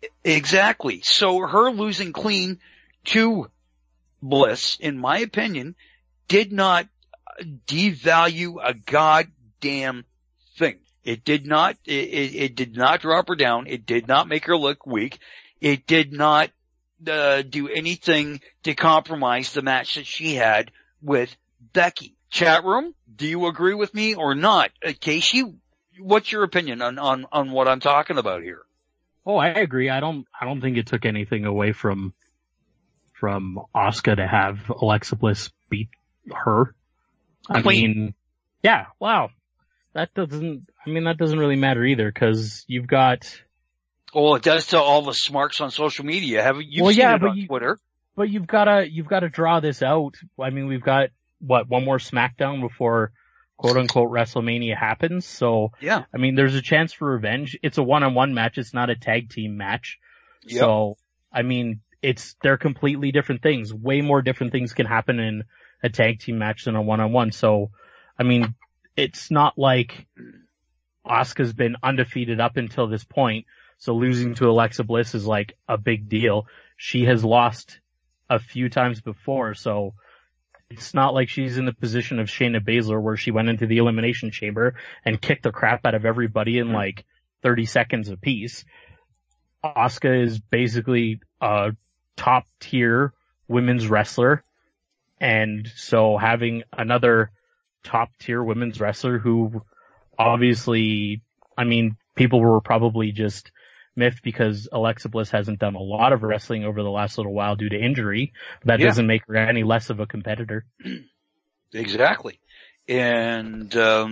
Exactly. So her losing clean to Bliss, in my opinion, did not devalue a goddamn thing. It did not drop her down. It did not make her look weak. It did not do anything to compromise the match that she had with Becky. Chat room, do you agree with me or not? Casey, what's your opinion on what I'm talking about here? Oh, I agree. I don't think it took anything away from Asuka to have Alexa Bliss beat her. I mean, yeah, wow. That doesn't really matter either, cause you've got... Well, it does to all the smarks on social media. Haven't you seen it on Twitter? But you've gotta draw this out. I mean, we've got, one more SmackDown before quote unquote WrestleMania happens. So, yeah. I mean, there's a chance for revenge. It's a one-on-one match. It's not a tag team match. Yep. So, I mean, they're completely different things. Way more different things can happen in a tag team match than a one-on-one. So, I mean, it's not like Asuka's been undefeated up until this point. So losing to Alexa Bliss is like a big deal. She has lost a few times before, so it's not like she's in the position of Shayna Baszler where she went into the Elimination Chamber and kicked the crap out of everybody in like 30 seconds apiece. Asuka is basically a top tier women's wrestler, and so having another top tier women's wrestler who obviously, I mean, people were probably just miffed because Alexa Bliss hasn't done a lot of wrestling over the last little while due to injury. That doesn't make her any less of a competitor. Exactly. And,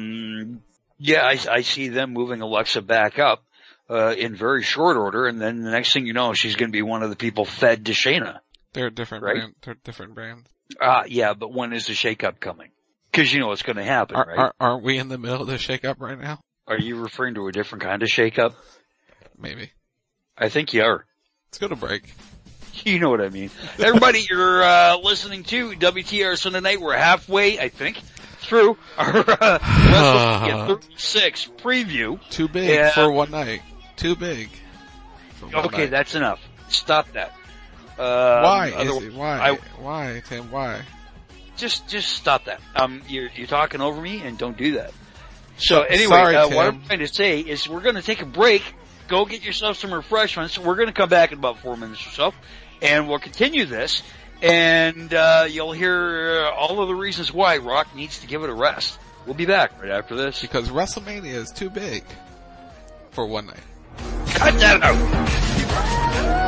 I see them moving Alexa back up, in very short order. And then the next thing you know, she's going to be one of the people fed to Shayna. They're different, right? They're different brands. Yeah, but when is the shakeup coming? Cause you know what's going to happen, right? Aren't we in the middle of the shakeup right now? Are you referring to a different kind of shakeup? Maybe. I think you are. Let's go to break. You know what I mean. Everybody, you're listening to WTR Sunday Night. We're halfway, I think, through our WrestleMania 36 preview. Too big for one night. Too big. Okay, that's enough. Stop that. Why, Tim? Why? Just stop that. You're talking over me, and don't do that. So anyway, sorry, what I'm trying to say is we're going to take a break. Go get yourself some refreshments. We're going to come back in about 4 minutes or so, and we'll continue this. And you'll hear all of the reasons why Rock needs to give it a rest. We'll be back right after this. Because WrestleMania is too big for one night. Cut that out.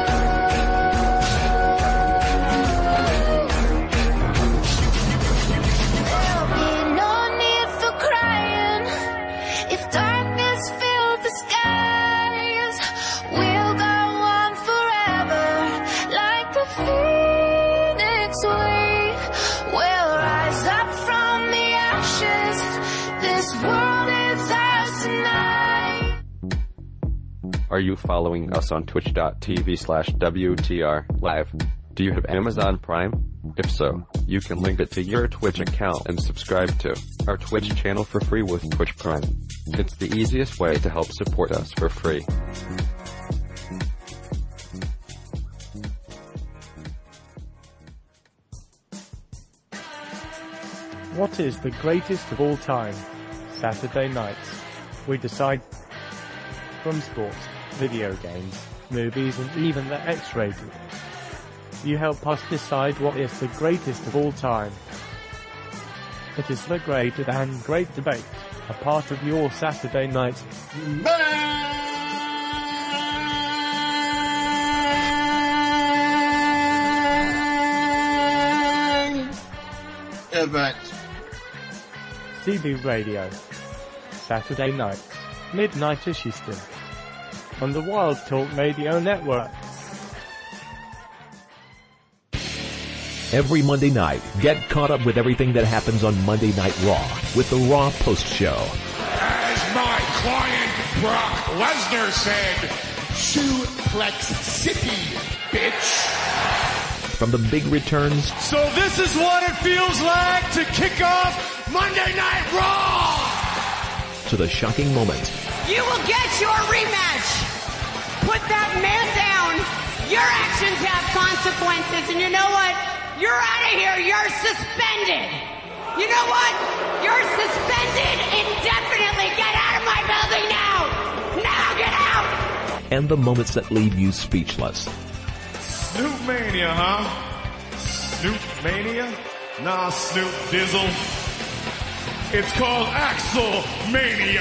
Are you following us on twitch.tv/WTR live? Do you have Amazon Prime? If so, you can link it to your Twitch account and subscribe to our Twitch channel for free with Twitch Prime. It's the easiest way to help support us for free. What is the greatest of all time? Saturday nights. We decide from sports, video games, movies, and even the X-rated. You help us decide what is the greatest of all time. It is the great and great debate, a part of your Saturday night event. CB Radio. Saturday night, midnight-ish Eastern. On the Wild Talk Radio Network. Every Monday night, get caught up with everything that happens on Monday Night Raw with the Raw Post Show. As my client Brock Lesnar said, Suplex City, bitch. From the big returns. So this is what it feels like to kick off Monday Night Raw! To the shocking moments. You will get your rematch! Put put that man down, your actions have consequences, and you know what? You're out of here. You're suspended. You know what? You're suspended indefinitely. Get out of my building now. Now get out. And the moments that leave you speechless. Snoop Mania, huh? Snoop Mania? Nah, Snoop Dizzle. It's called Axel Mania.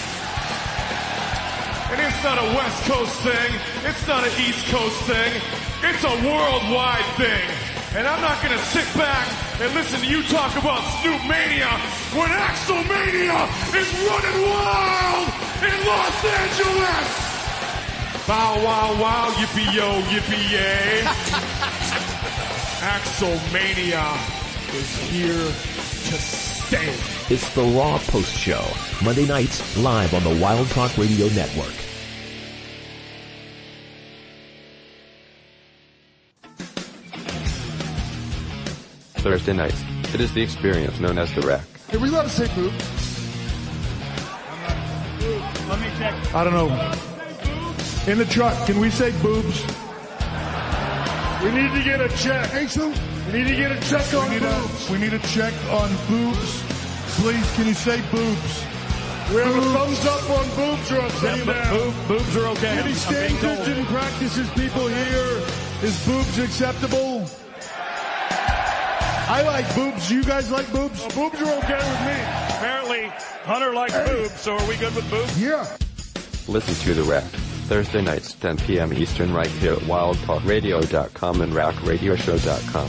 And it's not a West Coast thing. It's not an East Coast thing. It's a worldwide thing. And I'm not gonna sit back and listen to you talk about Snoop Mania when Axel Mania is running wild in Los Angeles. Bow wow wow, yippee-yo, yippee-yay. Axel Mania is here to stay. It's the Raw Post Show, Monday nights live on the Wild Talk Radio Network. Thursday nights, it is the experience known as the Rack. Are we allowed to say boob? Let me check. I don't know. In the truck, can we say boobs? We need to get a check. Hey, so we need to get a check on boobs. We need a check on boobs. Please, can you say boobs? We have a thumbs up on boobs or upside down. Boobs are okay. Any standards and practices people here? Is boobs acceptable? I like boobs. You guys like boobs? Well, boobs are okay with me. Apparently, Hunter likes boobs, so are we good with boobs? Yeah. Listen to the Rack. Thursday nights, 10 p.m. Eastern, right here at wildtalkradio.com and rackradioshow.com.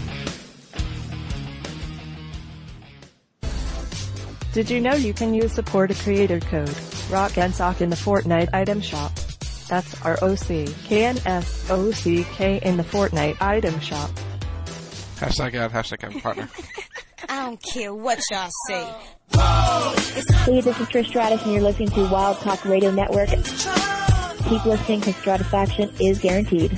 Did you know you can use Supporter Creator Code, Rock and Sock in the Fortnite item shop? That's ROCKNSOCK in the Fortnite item shop. Hashtag ad, hashtag have a partner. I don't care what y'all say. Hey, this is Trish Stratus and you're listening to Wild Talk Radio Network. Keep listening because Stratisfaction is guaranteed.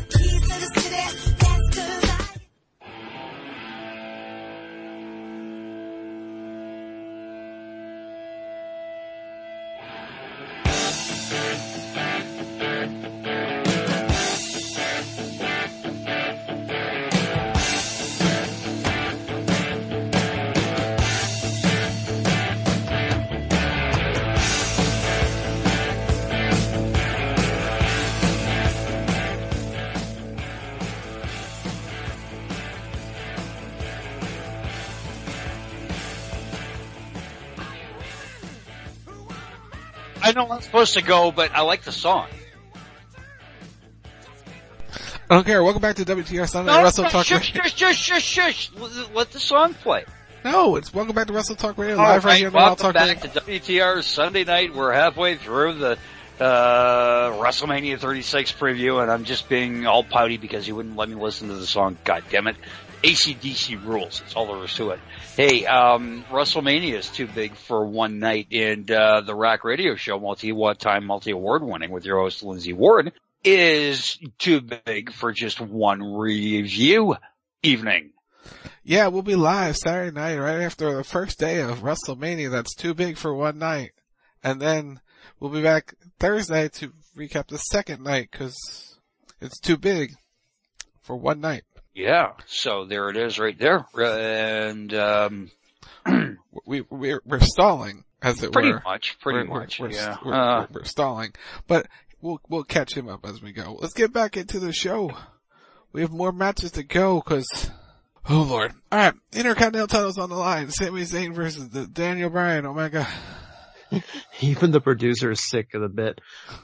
I know I'm supposed to go, but I like the song. I don't care. Welcome back to WTR Sunday Wrestle Talk Radio. Shush. Let the song play. No, it's Welcome back to Wrestle Talk Radio live right here on the Wild Talk Radio. Welcome back to WTR Sunday night. We're halfway through the WrestleMania 36 preview, and I'm just being all pouty because you wouldn't let me listen to the song. God damn it. AC/DC rules. That's all there is to it. Hey, WrestleMania is too big for one night, and the Rack Radio Show, multi-award winning with your host Lindsay Ward, is too big for just one review evening. Yeah, we'll be live Saturday night right after the first day of WrestleMania. That's too big for one night. And then we'll be back Thursday to recap the second night because it's too big for one night. Yeah, so there it is right there. And we're stalling, as it pretty were. Pretty much. We're stalling. But we'll catch him up as we go. Let's get back into the show. We have more matches to go because, oh Lord. Alright, Intercontinental titles on the line. Sami Zayn versus Daniel Bryan. Oh my God. Even the producer is sick of the bit.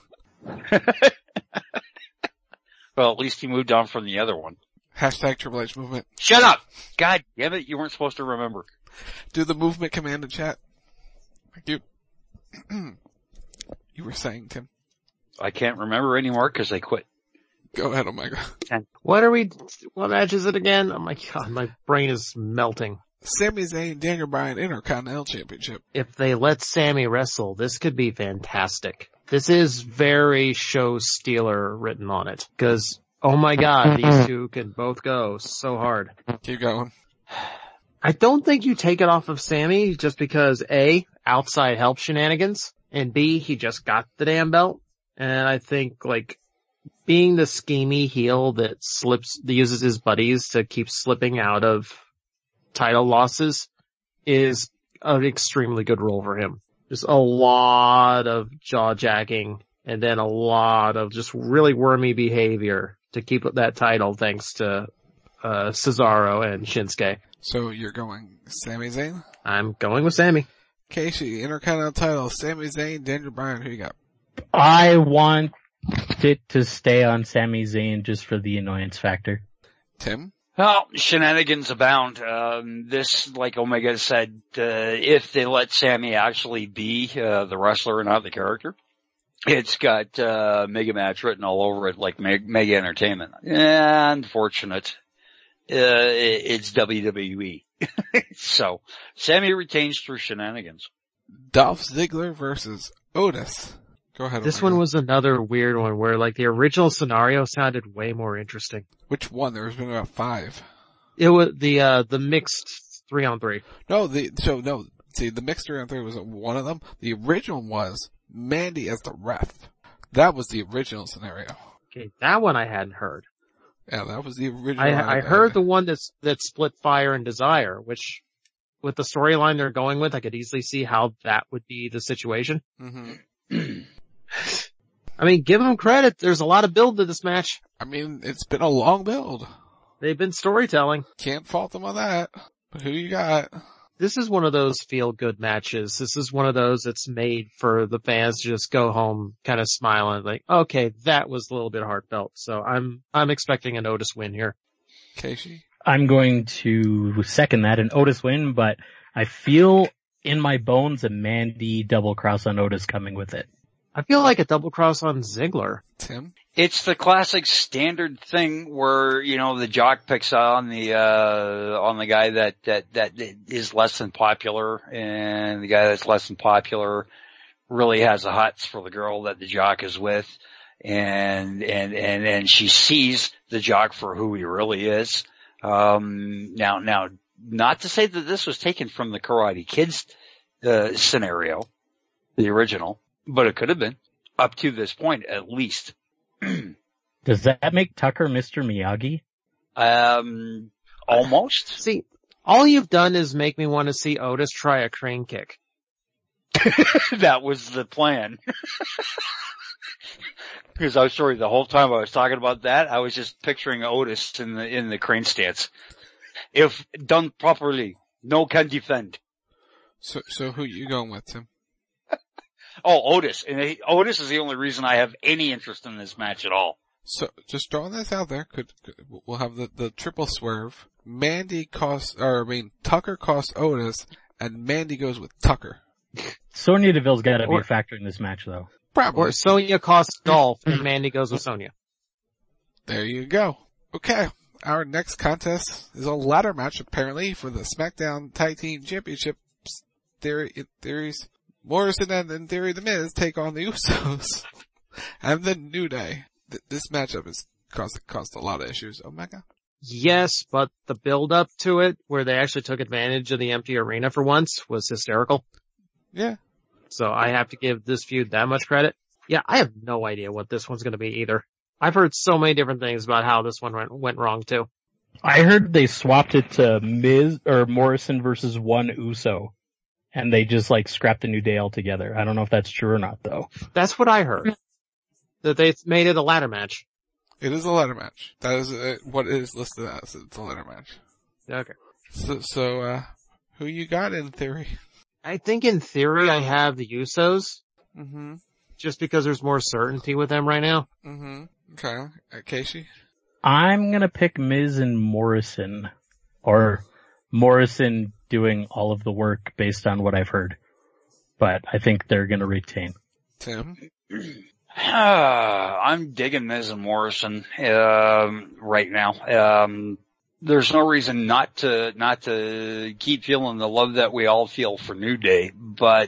Well, at least he moved on from the other one. Hashtag Triple H movement. Shut up! God damn it, you weren't supposed to remember. Do the movement command in chat. Thank you. You were saying, Tim. I can't remember anymore because I quit. Go ahead, Omega. What match is it again? Oh my God, my brain is melting. Sami Zayn, Daniel Bryan, Intercontinental Championship. If they let Sami wrestle, this could be fantastic. This is very show stealer written on it. Cause, oh my God, these two can both go so hard. Keep going. I don't think you take it off of Sami just because A, outside help shenanigans, and B, he just got the damn belt. And I think being the schemy heel that uses his buddies to keep slipping out of title losses is an extremely good role for him. Just a lot of jaw jacking and then a lot of just really wormy behavior to keep that title thanks to Cesaro and Shinsuke. So you're going Sami Zayn? I'm going with Sami. Casey, Intercontinental title, Sami Zayn, Daniel Bryan, who you got? I want it to stay on Sami Zayn just for the annoyance factor. Tim? Well, shenanigans abound. This, like Omega said, if they let Sami actually be the wrestler and not the character, it's got Mega Match written all over it like Mega Entertainment. Unfortunate. It's WWE. So, Sami retains through shenanigans. Dolph Ziggler versus Otis. Go ahead. This Omega. one was another weird one where like the original scenario sounded way more interesting. Which one? There's been about 5. It was the mixed 3-on-3. See, the mixed 3-on-3 wasn't one of them. The original was Mandy as the ref. That was the original scenario. Okay, that one I hadn't heard. Yeah, that was the original. I heard the one that split Fire and Desire, which with the storyline they're going with, I could easily see how that would be the situation. Mm-hmm. I mean, give them credit. There's a lot of build to this match. I mean, it's been a long build. They've been storytelling. Can't fault them on that. But who you got? This is one of those feel-good matches. This is one of those that's made for the fans to just go home kind of smiling like, okay, that was a little bit heartfelt. So I'm expecting an Otis win here. Casey? I'm going to second that, an Otis win, but I feel in my bones a Mandy double cross on Otis coming with it. I feel like a double cross on Ziggler. Tim? It's the classic standard thing where, you know, the jock picks on the guy that is less than popular, and the guy that's less than popular really has the hots for the girl that the jock is with, and she sees the jock for who he really is. Now, not to say that this was taken from the Karate Kids, scenario, the original, but it could have been up to this point at least. Does that make Tucker Mr. Miyagi? Almost. See, all you've done is make me want to see Otis try a crane kick. That was the plan. Because I was sorry, the whole time I was talking about that, I was just picturing Otis in the crane stance. If done properly, no can defend. So who you going with, Tim? Oh, Otis. And Otis is the only reason I have any interest in this match at all. So, just throwing this out there, we'll have the triple swerve. Tucker costs Otis, and Mandy goes with Tucker. Sonya Deville's gotta be a factor in this match though. Probably. Or Sonya costs Dolph, and Mandy goes with Sonya. There you go. Okay. Our next contest is a ladder match, apparently, for the SmackDown Tag Team Championship. Theories. Morrison and in theory the Miz take on the Usos and the New Day. This matchup has caused a lot of issues. Omega? Yes, but the build up to it, where they actually took advantage of the empty arena for once, was hysterical. Yeah. So I have to give this feud that much credit. Yeah, I have no idea what this one's gonna be either. I've heard so many different things about how this one went wrong too. I heard they swapped it to Miz or Morrison versus one Uso. And they just scrapped the New Day altogether. I don't know if that's true or not though. That's what I heard. That they made it a ladder match. It is a ladder match. That is what it is listed as. It's a ladder match. Okay. So, who you got in theory? I think in theory I have the Usos. Mm-hmm. Just because there's more certainty with them right now. Mm-hmm. Okay. Casey? I'm gonna pick Miz and Morrison. Or Morrison doing all of the work based on what I've heard. But I think they're gonna retain. Tim? I'm digging Miz and Morrison, right now. There's no reason not to keep feeling the love that we all feel for New Day, but,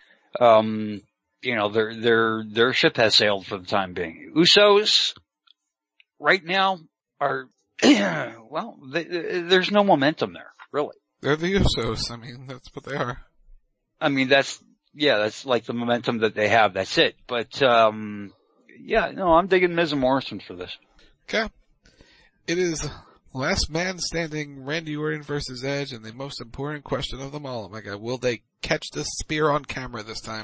their ship has sailed for the time being. Usos, right now, are, there's no momentum there, really. They're the Usos. I mean, that's what they are. I mean, that's like the momentum that they have. That's it. But, yeah, no, I'm digging Miz and Morrison for this. Okay. It is last man standing, Randy Orton versus Edge, and the most important question of them all. Oh my God, will they catch the spear on camera this time?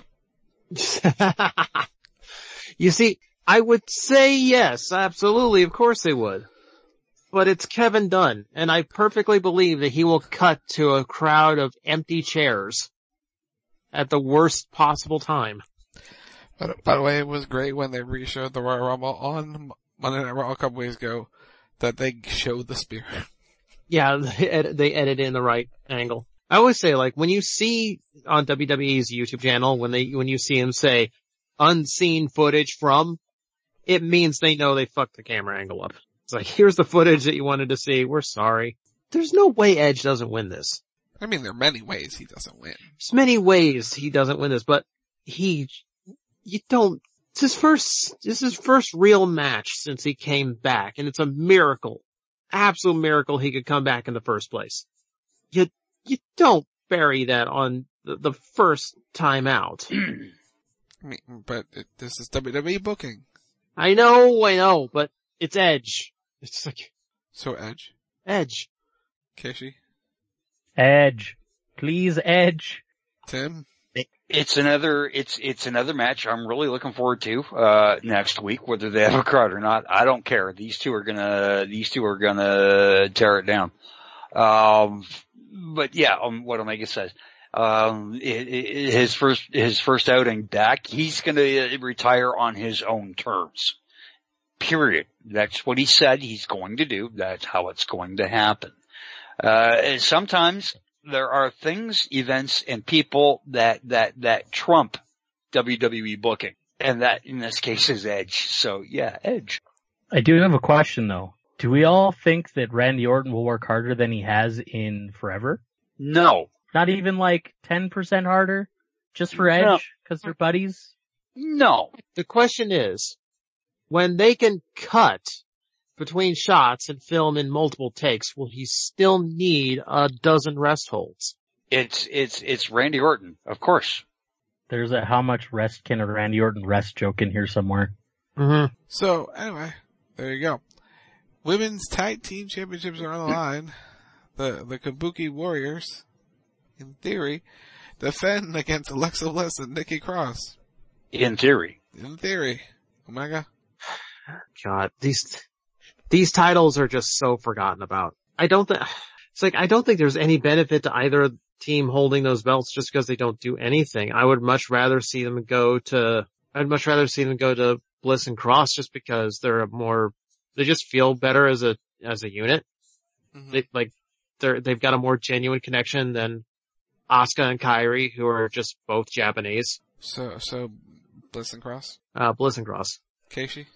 You see, I would say yes, absolutely, of course they would. But it's Kevin Dunn, and I perfectly believe that he will cut to a crowd of empty chairs at the worst possible time. By the way, it was great when they re-showed the Royal Rumble on Monday Night Raw a couple weeks ago that they showed the spear. Yeah, they edit in the right angle. I always say, like, when you see on WWE's YouTube channel, when you see him say unseen footage from, it means they know they fucked the camera angle up. It's like, here's the footage that you wanted to see. We're sorry. There's no way Edge doesn't win this. I mean, there are many ways he doesn't win. There's many ways he doesn't win this, but it's his first real match since he came back, and it's a miracle. Absolute miracle he could come back in the first place. You don't bury that on the first time out. I mean, but this is WWE booking. I know, but it's Edge. It's like... So Edge? Edge. Kishi? Edge. Please, Edge. Tim? It's another match I'm really looking forward to, next week, whether they have a crowd or not. I don't care. These two are gonna tear it down. But yeah, what Omega says. His first outing back, he's gonna retire on his own terms. Period. That's what he said he's going to do. That's how it's going to happen. Sometimes there are things, events, and people that trump WWE booking. And that, in this case, is Edge. So yeah, Edge. I do have a question though. Do we all think that Randy Orton will work harder than he has in forever? No. Not even like 10% harder? Just for Edge? Because they're buddies? No. The question is, when they can cut between shots and film in multiple takes, will he still need a dozen rest holds? It's Randy Orton, of course. There's a how much rest can a Randy Orton rest joke in here somewhere. Mm-hmm. So, anyway, there you go. Women's Tag Team Championships are on the line. The Kabuki Warriors, in theory, defend against Alexa Bliss and Nikki Cross. In theory. In theory. Omega? God, these titles are just so forgotten about. I don't think there's any benefit to either team holding those belts just because they don't do anything. I would much rather see them go to Bliss and Cross just because they just feel better as a unit. Mm-hmm. They've got a more genuine connection than Asuka and Kairi, who are just both Japanese. So Bliss and Cross? Bliss and Cross. Keishi?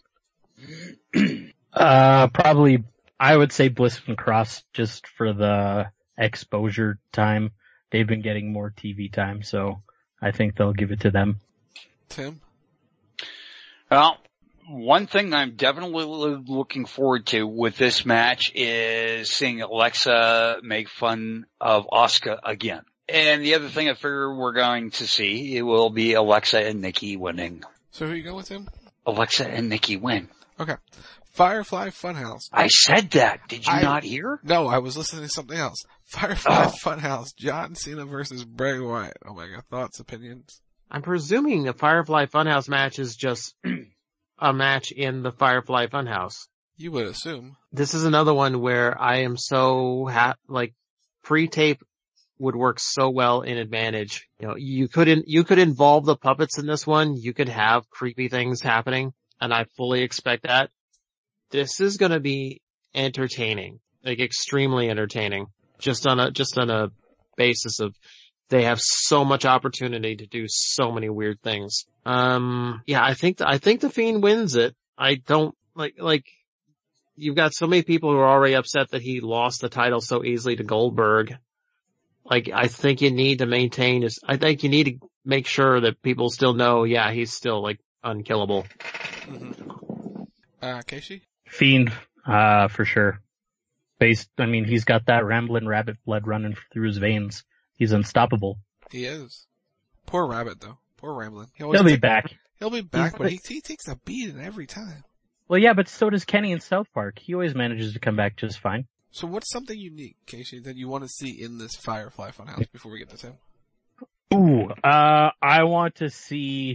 Probably, I would say Bliss and Cross just for the exposure time. They've been getting more TV time, so I think they'll give it to them. Tim? Well, one thing I'm definitely looking forward to with this match is seeing Alexa make fun of Asuka again. And the other thing I figure we're going to see, it will be Alexa and Nikki winning. So who you going with, Tim? Alexa and Nikki win. Okay. Firefly Funhouse. I said that. Did you not hear? No, I was listening to something else. Firefly Funhouse. John Cena versus Bray Wyatt. Oh my God. Thoughts, opinions? I'm presuming the Firefly Funhouse match is just a match in the Firefly Funhouse. You would assume. This is another one where I am so pre-tape would work so well in Advantage. You know, you could involve the puppets in this one. You could have creepy things happening, and I fully expect that. This is gonna be entertaining, like extremely entertaining, just on a basis of they have so much opportunity to do so many weird things. Yeah, I think the Fiend wins it. I don't like you've got so many people who are already upset that he lost the title so easily to Goldberg. Like, I think you need to I think you need to make sure that people still know, yeah, he's still like unkillable. Mm-hmm. Keishi? Fiend, for sure. He's got that rambling rabbit blood running through his veins. He's unstoppable. He is. Poor rabbit though. Poor rambling. He'll be back. He'll be back, but he takes a beating every time. Well, yeah, but so does Kenny in South Park. He always manages to come back just fine. So what's something unique, Casey, that you want to see in this Firefly Funhouse before we get to Tim? Ooh, I want to see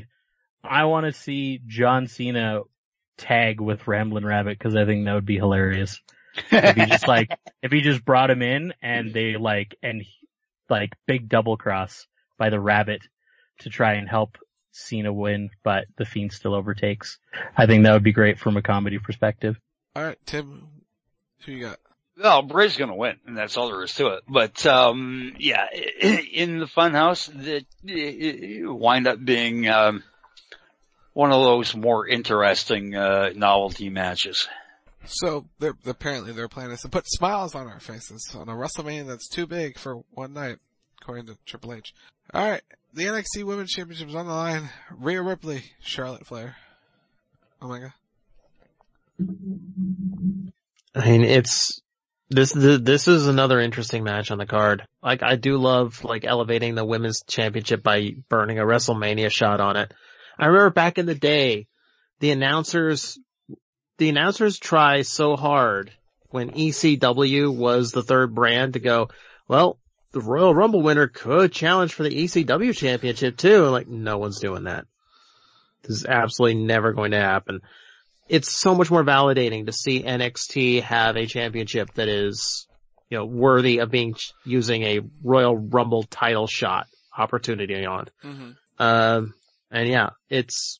John Cena tag with Ramblin' Rabbit because I think that would be hilarious. If he just brought him in and they big double cross by the Rabbit to try and help Cena win, but the Fiend still overtakes. I think that would be great from a comedy perspective. Alright, Tim, who you got? Well, Bray's gonna win, and that's all there is to it. But, yeah, in the Funhouse, it wind up being, one of those more interesting, novelty matches. So, apparently their plan is to put smiles on our faces on a WrestleMania that's too big for one night, according to Triple H. Alright, the NXT Women's Championship is on the line. Rhea Ripley, Charlotte Flair. Oh my god. I mean, this is another interesting match on the card. Like, I do love, elevating the women's championship by burning a WrestleMania shot on it. I remember back in the day, the announcers try so hard when ECW was the third brand to go, well, the Royal Rumble winner could challenge for the ECW championship too. Like, no one's doing that. This is absolutely never going to happen. It's so much more validating to see NXT have a championship that is, worthy of using a Royal Rumble title shot opportunity on. Mm-hmm. And yeah, it's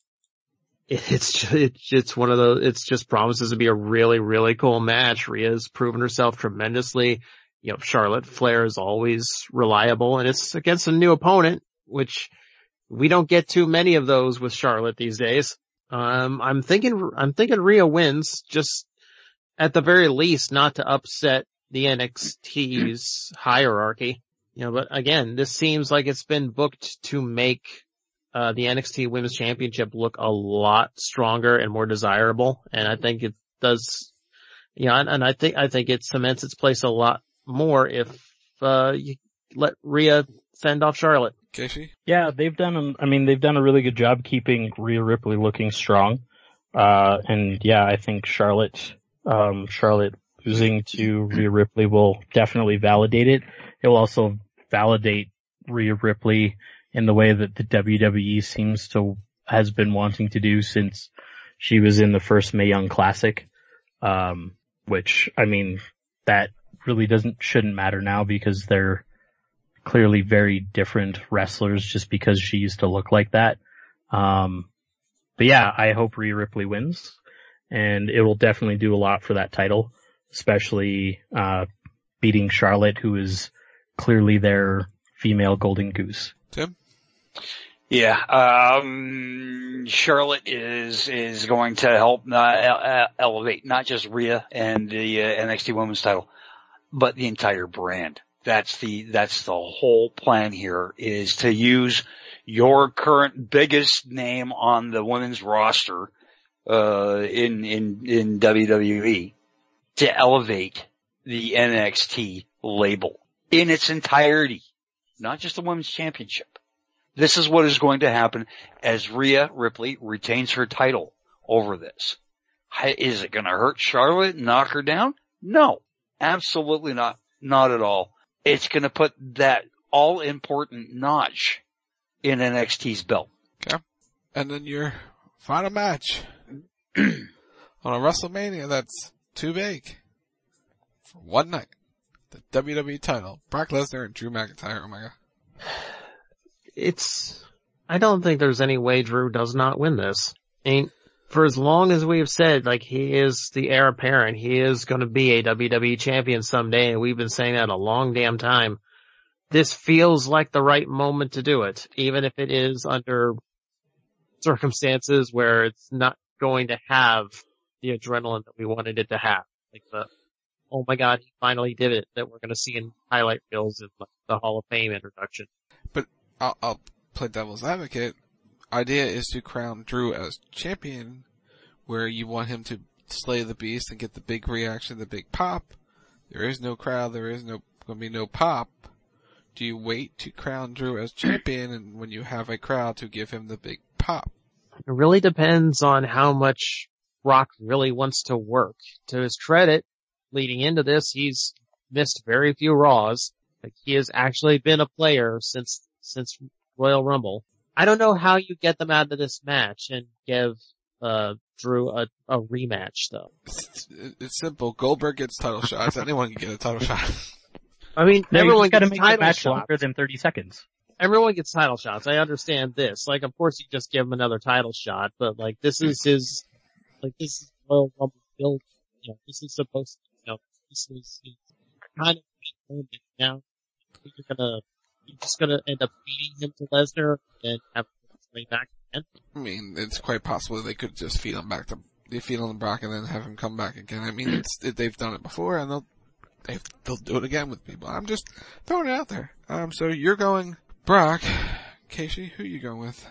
one of those, it just promises to be a really, really cool match. Rhea's proven herself tremendously. Charlotte Flair is always reliable, and it's against a new opponent, which we don't get too many of those with Charlotte these days. I'm thinking Rhea wins, just at the very least not to upset the NXT's hierarchy. But again, this seems like it's been booked to make the NXT Women's Championship look a lot stronger and more desirable, and I think it does. And I think it cements its place a lot more if you let Rhea fend off Charlotte. Casey? Yeah, they've done a really good job keeping Rhea Ripley looking strong. And yeah, I think Charlotte losing to Rhea Ripley will definitely validate it. It will also validate Rhea Ripley in the way that the WWE has been wanting to do since she was in the first Mae Young Classic. Which, that really shouldn't matter now because they're clearly very different wrestlers just because she used to look like that. But yeah, I hope Rhea Ripley wins, and it will definitely do a lot for that title, especially beating Charlotte, who is clearly their female golden goose. Tim? Yeah, Charlotte is going to help elevate not just Rhea and the NXT Women's title, but the entire brand. That's the whole plan here, is to use your current biggest name on the women's roster, in WWE to elevate the NXT label in its entirety, not just the women's championship. This is what is going to happen as Rhea Ripley retains her title over this. Is it going to hurt Charlotte and knock her down? No, absolutely not. Not at all. It's going to put that all-important notch in NXT's belt. Okay. And then your final match on a WrestleMania that's too big for one night. The WWE title. Brock Lesnar and Drew McIntyre. Oh my god. I don't think there's any way Drew does not win this. For as long as we've said, he is the heir apparent, he is going to be a WWE champion someday, and we've been saying that a long damn time. This feels like the right moment to do it, even if it is under circumstances where it's not going to have the adrenaline that we wanted it to have. Oh my god, he finally did it, that we're going to see in highlight reels in the Hall of Fame introduction. But I'll play devil's advocate. Idea is to crown Drew as champion, where you want him to slay the beast and get the big reaction, the big pop. There is no crowd, there is going to be no pop. Do you wait to crown Drew as champion and when you have a crowd to give him the big pop? It really depends on how much Brock really wants to work. To his credit, leading into this, he's missed very few Raws. Like, he has actually been a player since Royal Rumble. I don't know how you get them out of this match and give Drew a rematch, though. It's simple. Goldberg gets title shots. Anyone can get a title shot. I mean, everyone got to gets make the title match shots. longer than 30 seconds. Everyone gets title shots. I understand this. Like, of course you just give him another title shot, but like, this is Royal Rumble build. You know, this is supposed to, this is kind of now. You're just gonna end up feeding him to Lesnar and have him straight back again. I mean, it's quite possible they could just feed him Brock and then have him come back again. I mean, they've done it before and they'll do it again with people. I'm just throwing it out there. So you're going Brock. Casey, who are you going with?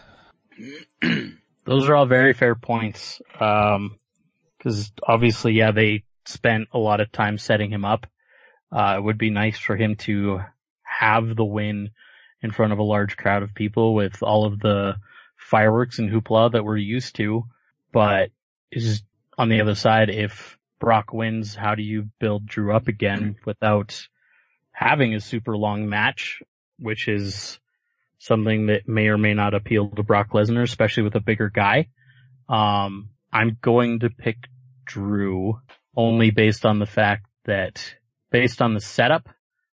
Those are all very fair points. Cause obviously, yeah, they spent a lot of time setting him up. It would be nice for him to have the win in front of a large crowd of people with all of the fireworks and hoopla that we're used to. But is on the other side, if Brock wins, how do you build Drew up again without having a super long match, which is something that may or may not appeal to Brock Lesnar, especially with a bigger guy. I'm going to pick Drew only based on the fact that based on the setup,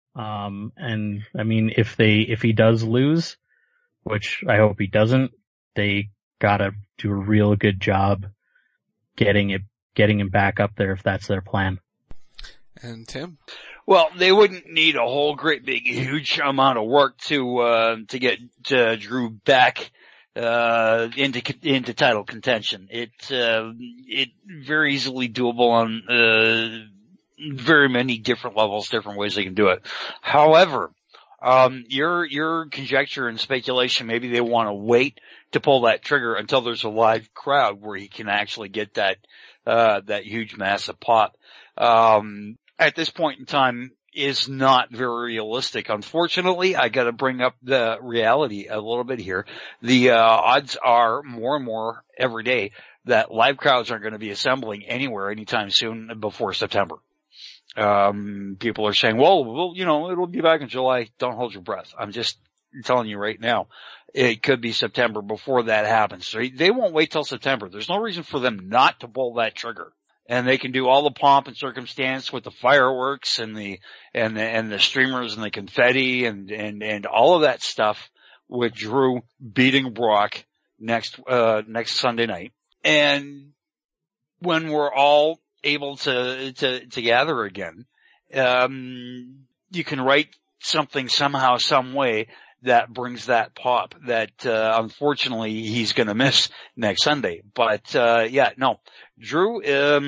and I mean, if he does lose, which I hope he doesn't, they gotta do a real good job getting him back up there if that's their plan. And Tim? Well, they wouldn't need a whole great big huge amount of work to get Drew back into title contention. It's very easily doable on very many different levels, different ways they can do it. However, your conjecture and speculation, maybe they want to wait to pull that trigger until there's a live crowd where he can actually get that huge massive pop. At this point in time is not very realistic. Unfortunately, I gotta bring up the reality a little bit here. The odds are more and more every day that live crowds aren't going to be assembling anywhere anytime soon before September. People are saying, well, it'll be back in July. Don't hold your breath. I'm just telling you right now, it could be September before that happens. So they won't wait till September. There's no reason for them not to pull that trigger. And they can do all the pomp and circumstance with the fireworks and the streamers and the confetti and all of that stuff with Drew beating Brock next Sunday night. And when we're all able to gather again, you can write something somehow, some way that brings that pop that, unfortunately he's gonna miss next Sunday. But, Drew,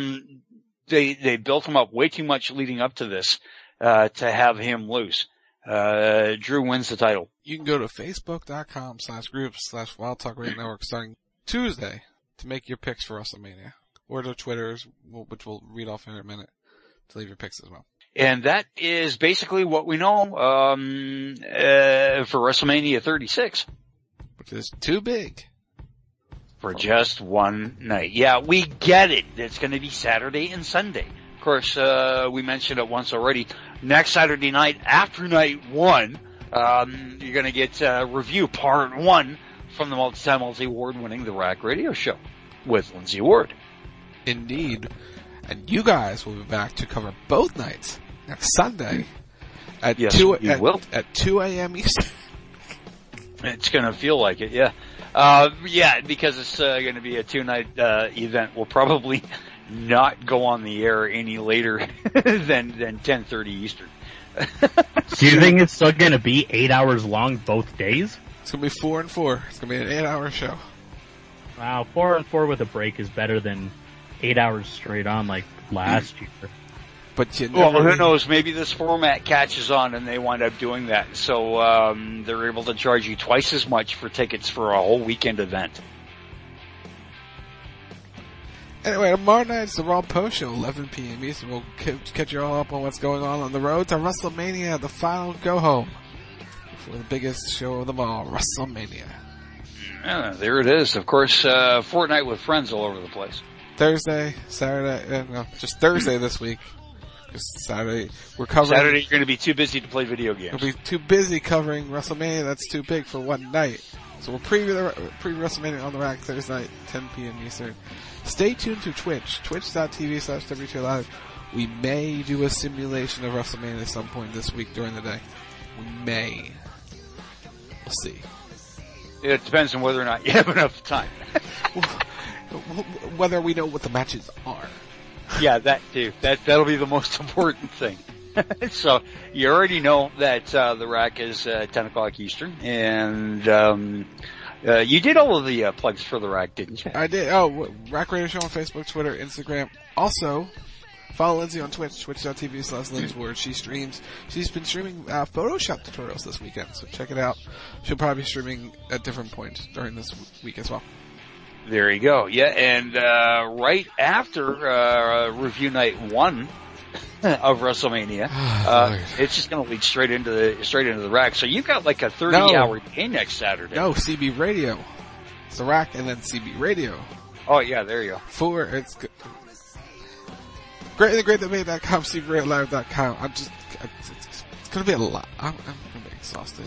they built him up way too much leading up to this, to have him lose. Drew wins the title. You can go to facebook.com/groups/Wild Talk Radio Network starting Tuesday to make your picks for WrestleMania. Or to Twitters, which we'll read off in a minute, to leave your picks as well. And that is basically what we know, for WrestleMania 36. Which is too big. For just one night. Yeah, we get it. It's gonna be Saturday and Sunday. Of course, we mentioned it once already. Next Saturday night, after night one, you're gonna get, review part one from the multi-award winning The Rack Radio Show with Lindsay Ward. Indeed. And you guys will be back to cover both nights next Sunday at 2 a.m. Eastern. It's gonna feel like it, yeah. Because it's gonna be a 2-night event. We'll probably not go on the air any later than 10:30 Eastern. Do you think it's still gonna be 8 hours long both days? It's gonna be 4 and 4. It's gonna be an 8-hour show. Wow, 4 and 4 with a break is better than 8 hours straight on like last year. But who knows? Maybe this format catches on and they wind up doing that. So they're able to charge you twice as much for tickets for a whole weekend event. Anyway, tomorrow night it's the Raw Post Show, 11 p.m. Eastern. We'll catch you all up on what's going on the road to WrestleMania, the final go-home for the biggest show of them all, WrestleMania. Yeah, there it is. Of course, Fortnite with friends all over the place. Thursday, Saturday, just Thursday this week. Just Saturday, we're covering. Saturday, you're going to be too busy to play video games. We'll be too busy covering WrestleMania. That's too big for one night. So we'll preview WrestleMania on the Rack Thursday night, 10 p.m. Eastern. Stay tuned to Twitch, twitch.tv/WTO Live. We may do a simulation of WrestleMania at some point this week during the day. We may. We'll see. It depends on whether or not you have enough time. Whether we know what the matches are. Yeah, that too. That'll be the most important thing. So you already know that the Rack is 10 o'clock Eastern, and you did all of the plugs for the Rack, didn't you? I did. Oh, Rack Radio Show on Facebook, Twitter, Instagram. Also, follow Lindsay on Twitch, twitch.tv/Lindsay, where she streams. She's been streaming Photoshop tutorials this weekend, so check it out. She'll probably be streaming at different points during this week as well. There you go. Yeah, and right after review night 1 of WrestleMania, it's just going to lead straight into the Rack. So you've got like a 30-hour day next Saturday. No, CB Radio. It's the Rack and then CB Radio. Oh yeah, there you go. It's greaterthangreatthatmade.com, CBRadioLive.com. It's going to be a lot. I'm going to be exhausted.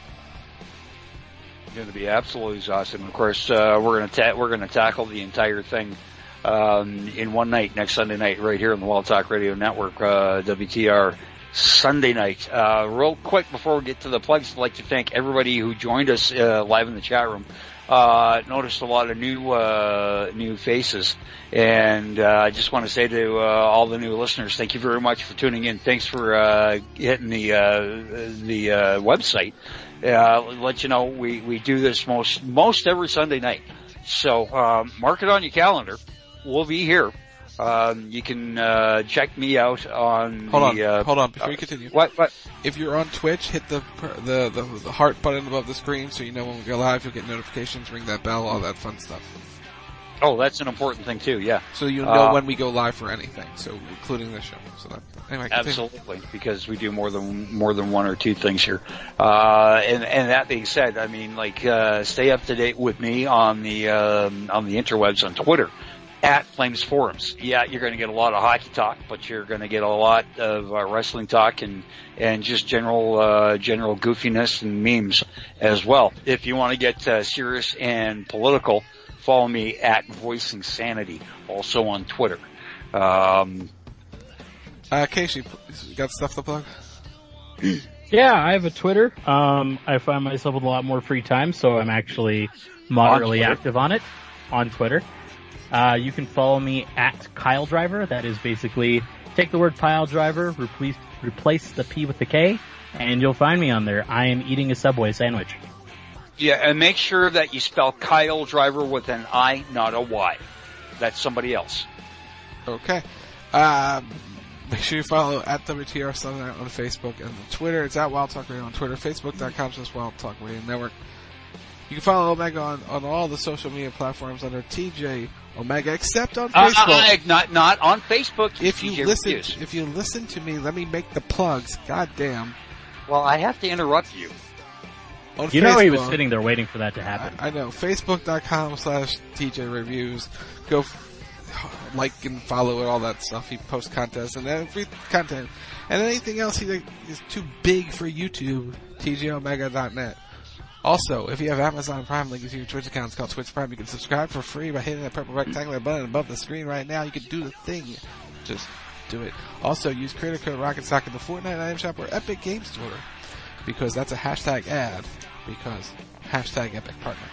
Going to be absolutely exhausted. And of course, we're going to tackle the entire thing in one night next Sunday night right here on the Wild Talk Radio Network, WTR Sunday night. Real quick before we get to the plugs, I'd like to thank everybody who joined us live in the chat room. Noticed a lot of new faces, and I just want to say to all the new listeners, thank you very much for tuning in. Thanks for hitting the website. Let you know we do this most every Sunday night. So mark it on your calendar. We'll be here. You can check me out on Hold on, before you continue. What? If you're on Twitch, hit the heart button above the screen so you know when we go live. You'll get notifications, ring that bell, all that fun stuff. Oh, that's an important thing too, yeah. So you'll know when we go live for anything, so including this show. So anyway, absolutely, because we do more than one or two things here. And that being said, I mean, stay up to date with me on the interwebs on Twitter at Flames Forums. Yeah, you're going to get a lot of hockey talk, but you're going to get a lot of wrestling talk and just general goofiness and memes as well. If you want to get serious and political, follow me at Voicing Sanity, also on Twitter. Casey, you got stuff to plug? Yeah, I have a Twitter. I find myself with a lot more free time, so I'm actually moderately active on it, on Twitter. You can follow me at Kyle Driver. That is basically, take the word pile driver, replace the P with the K, and you'll find me on there. I am eating a Subway sandwich. Yeah, and make sure that you spell Kyle Driver with an I, not a Y. That's somebody else. Okay. Make sure you follow at WTR Sunday Night on Facebook and on Twitter. It's at Wild Talk Radio on Twitter. Facebook.com/Wild Talk Radio Network. You can follow Omega on all the social media platforms under TJ Omega, except on Facebook. Not on Facebook. If you listen to me, let me make the plugs. Goddamn. Well, I have to interrupt you. On you know he was sitting there waiting for that to happen. I know. Facebook.com/TJ Reviews. Go like and follow it, all that stuff. He posts contests and every content. And anything else is too big for YouTube, TJOmega.net. Also, if you have Amazon Prime, link to your Twitch account. It's called Twitch Prime. You can subscribe for free by hitting that purple rectangular button above the screen right now. You can do the thing. Just do it. Also, use creator code RocketSock in the Fortnite item shop or Epic Games Store. Because that's a hashtag ad. Because hashtag Epic Partner.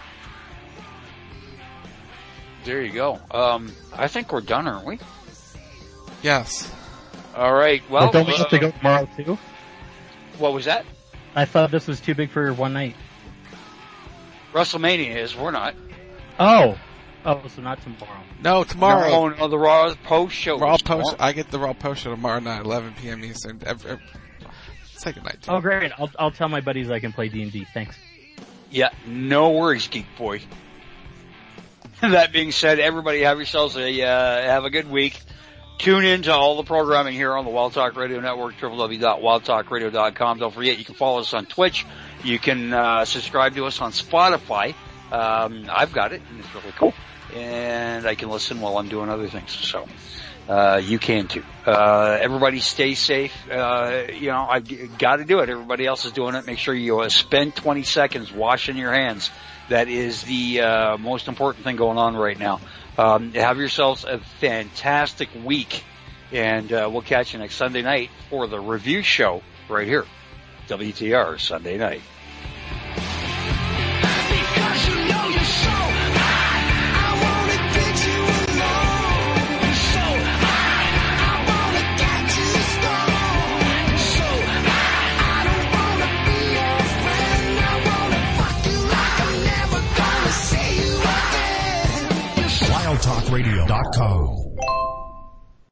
There you go. I think we're done, aren't we? Yes. All right. Well, don't we have to go tomorrow too? What was that? I thought this was too big for one night. WrestleMania is. We're not. Oh, so not tomorrow. No, tomorrow. No, the Raw post show. I get the Raw post show tomorrow night, 11 p.m. Eastern. Say good night. Oh, great! I'll tell my buddies I can play D&D. Thanks. Yeah, no worries, Geek Boy. That being said, everybody have yourselves have a good week. Tune in to all the programming here on the Wild Talk Radio Network, www.wildtalkradio.com. Don't forget, you can follow us on Twitch. You can subscribe to us on Spotify. I've got it, and it's really cool. And I can listen while I'm doing other things. So, you can too. Everybody stay safe. I've got to do it. Everybody else is doing it. Make sure you spend 20 seconds washing your hands. That is the most important thing going on right now. Have yourselves a fantastic week, and we'll catch you next Sunday night for the review show right here, WTR Sunday Night. WildTalkRadio.com